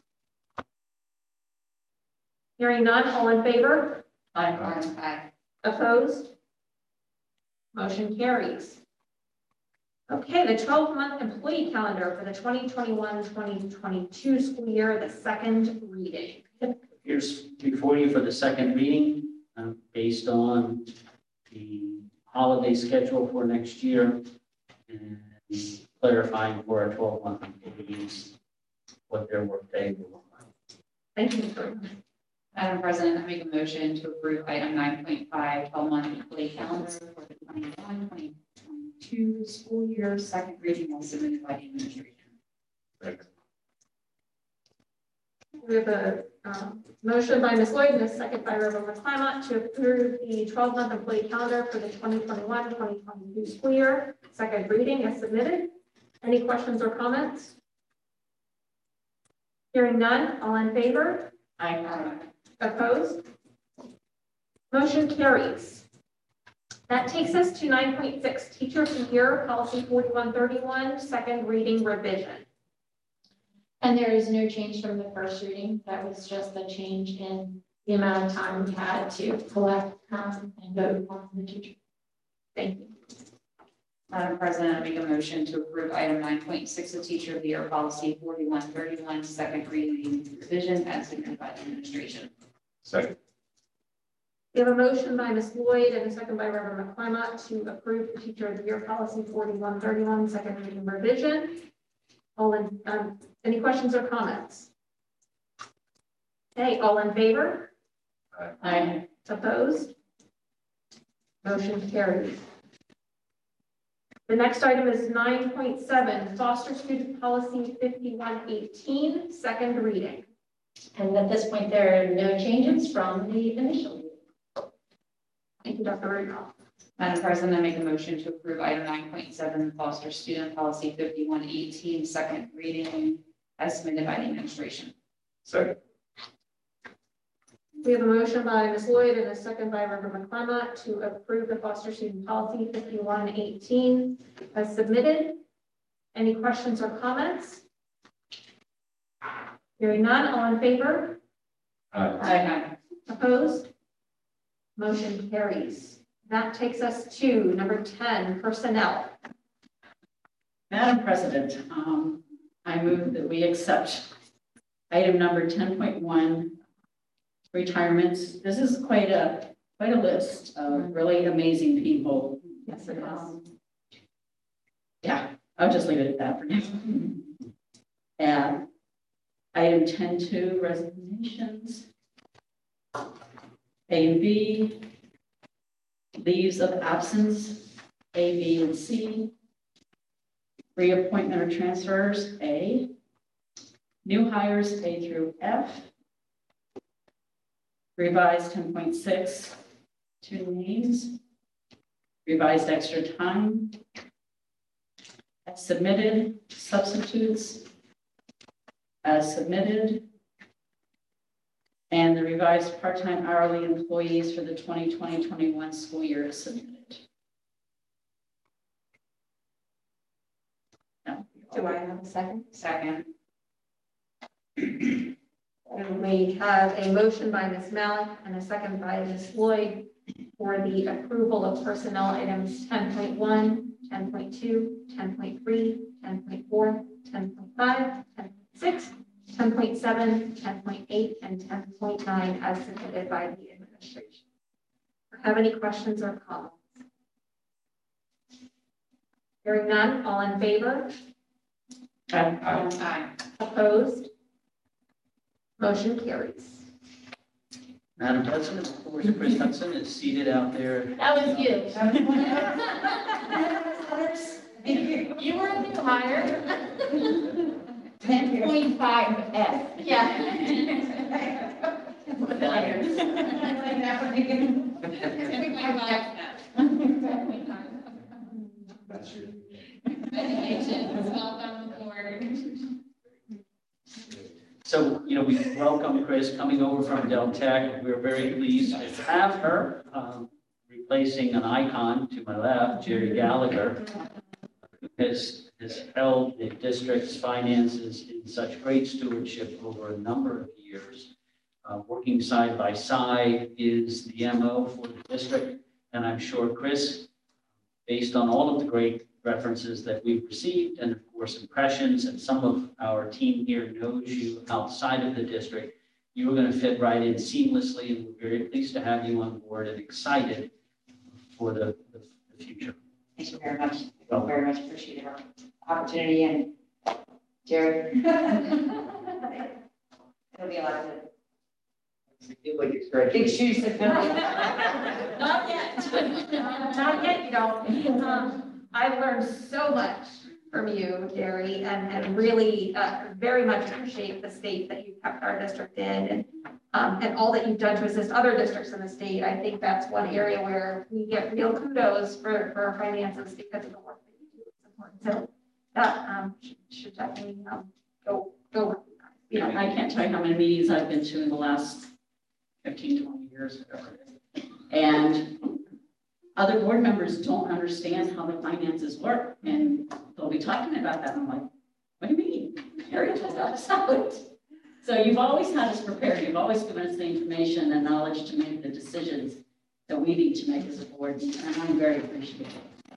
[SPEAKER 1] Hearing none, all in favor?
[SPEAKER 11] Aye.
[SPEAKER 1] Opposed? Motion carries. Okay, the 12-month employee calendar for the 2021-2022 school year, the second reading.
[SPEAKER 3] Here's before you for the second reading, based on the holiday schedule for next year and clarifying for our 12-month employees what their workday will look like.
[SPEAKER 1] Thank you.
[SPEAKER 11] Madam President, I make a motion to approve item 9.5, 12-month employee calendar for the 2021-2022 school year, second reading as submitted by the administration.
[SPEAKER 1] We have a motion by Ms. Lloyd and a second by Reverend McClymont to approve the 12-month employee calendar for the 2021-2022 school year, second reading as submitted. Any questions or comments? Hearing none, all in favor?
[SPEAKER 11] Aye.
[SPEAKER 1] Opposed? Motion carries. That takes us to 9.6, teacher of the year, policy 4131, second reading revision.
[SPEAKER 2] And there is no change from the first reading. That was just a change in the amount of time we had to collect and vote on the teacher.
[SPEAKER 1] Thank you.
[SPEAKER 11] Madam President, I make a motion to approve item 9.6, the teacher of the year policy 4131, second reading revision as submitted by the administration.
[SPEAKER 12] Second.
[SPEAKER 1] We have a motion by Ms. Lloyd and a second by Reverend McClymont to approve the teacher of the year policy 4131, second reading revision. All in, any questions or comments? Okay, all in favor?
[SPEAKER 11] Aye.
[SPEAKER 1] Opposed? Motion carries. The next item is 9.7, foster student policy 5118, second reading.
[SPEAKER 14] And at this point, there are no changes from the initial reading.
[SPEAKER 1] Thank you, Dr. Rudolph.
[SPEAKER 11] Madam President, I make a motion to approve item 9.7, foster student policy 5118, second reading as submitted by the administration.
[SPEAKER 12] Second.
[SPEAKER 1] We have a motion by Ms. Lloyd and a second by Reverend McClymont to approve the foster student policy 5118 as submitted. Any questions or comments? Hearing none, all in favor?
[SPEAKER 16] Aye.
[SPEAKER 1] Opposed? Motion carries. That takes us to number 10, personnel.
[SPEAKER 5] Madam President, I move that we accept item number 10.1, retirements. This is quite a list of really amazing people.
[SPEAKER 1] Yes, it is.
[SPEAKER 5] Yeah, I'll just leave it at that for now. And item 10.2, resignations. A and B, leaves of absence, A, B, and C. Reappointment or transfers, A. New hires, A through F. Revised 10.6, 2 names. Revised extra time. As submitted, substitutes. As submitted. And the revised part-time hourly employees for the 2020-21 school year is submitted.
[SPEAKER 1] Do I have a second?
[SPEAKER 5] Second.
[SPEAKER 1] And we have a motion by Ms. Malik and a second by Ms. Lloyd for the approval of personnel items 10.1, 10.2, 10.3, 10.4, 10.5, 10.6, 10.7, 10.8, and 10.9 as submitted by the administration. Have any questions or comments? Hearing none, all in favor?
[SPEAKER 5] Aye.
[SPEAKER 1] Opposed? Motion carries.
[SPEAKER 3] Madam President, of course, Chris Hudson is seated out there.
[SPEAKER 2] That was you.
[SPEAKER 14] You were a new hire.
[SPEAKER 2] 10.5F.
[SPEAKER 14] Yeah.
[SPEAKER 2] Congratulations, welcome aboard.
[SPEAKER 3] So, we welcome Chris coming over from Del Tech. We're very pleased to have her, replacing an icon to my left, Jerry Gallagher, who has held the district's finances in such great stewardship over a number of years. Working side by side is the MO for the district. And I'm sure, Chris, based on all of the great references that we've received and of course impressions, and some of our team here knows you outside of the district, you are going to fit right in seamlessly, and we're very pleased to have you on board and excited for the future.
[SPEAKER 11] Thank you very much. I very much appreciate our opportunity, and Jared. It'll be a lot of it. Big shoes to fill.
[SPEAKER 1] Not yet. Not yet, you don't. I've learned so much from you, Jerry, and really very much appreciate the state that you kept our district in, and all that you've done to assist other districts in the state. I think that's one area where we get real kudos for our finances because of the work that you do. It's important. So that should definitely go with you guys.
[SPEAKER 5] I can't tell you how many meetings I've been to in the last 15, 20 years, whatever it is. And other board members don't understand how the finances work, and they'll be talking about that. I'm like, what do you mean? Harry just got us out. So you've always had us prepared. You've always given us the information and knowledge to make the decisions that we need to make as a board, and I'm very appreciative.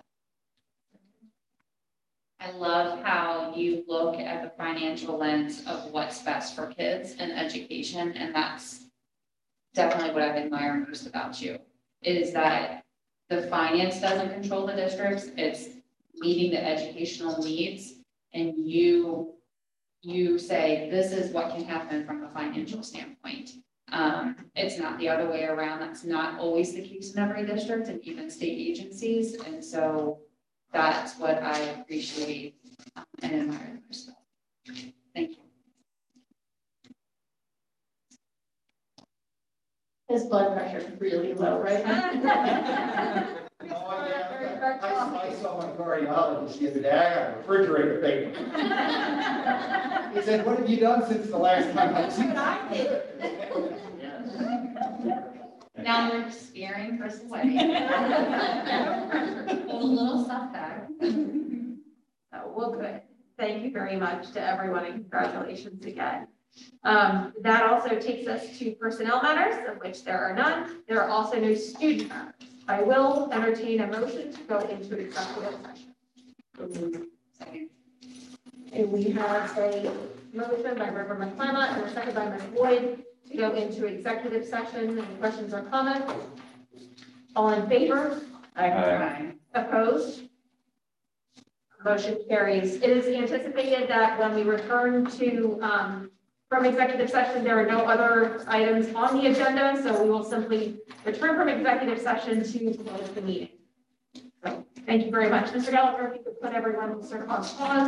[SPEAKER 11] I love how you look at the financial lens of what's best for kids and education, and that's definitely what I admire most about you, is that the finance doesn't control the districts, it's meeting the educational needs, and you say, this is what can happen from a financial standpoint. It's not the other way around. That's not always the case in every district and even state agencies, and so that's what I appreciate and admire the most. Thank you.
[SPEAKER 14] His blood pressure is really low right now.
[SPEAKER 15] I saw my cardiologist the other day. I got a refrigerator paper. He said, "What have you done since the last time I seen you?"
[SPEAKER 11] Now we're scaring Chris away.
[SPEAKER 1] A little setback. So, well, good. Thank you very much to everyone, and congratulations again. That also takes us to personnel matters, of which there are none. There are also no student matters. I will entertain a motion to go into executive session. And we have a motion by Member McClellan and a second by Ms. Boyd to go into executive session. Any questions or comments? All in favor?
[SPEAKER 21] Aye.
[SPEAKER 1] Opposed? Motion carries. It is anticipated that when we return to from executive session, there are no other items on the agenda, so we will simply return from executive session to close the meeting. So, thank you very much. Mr. Gallagher, if you could put everyone sort of on pause.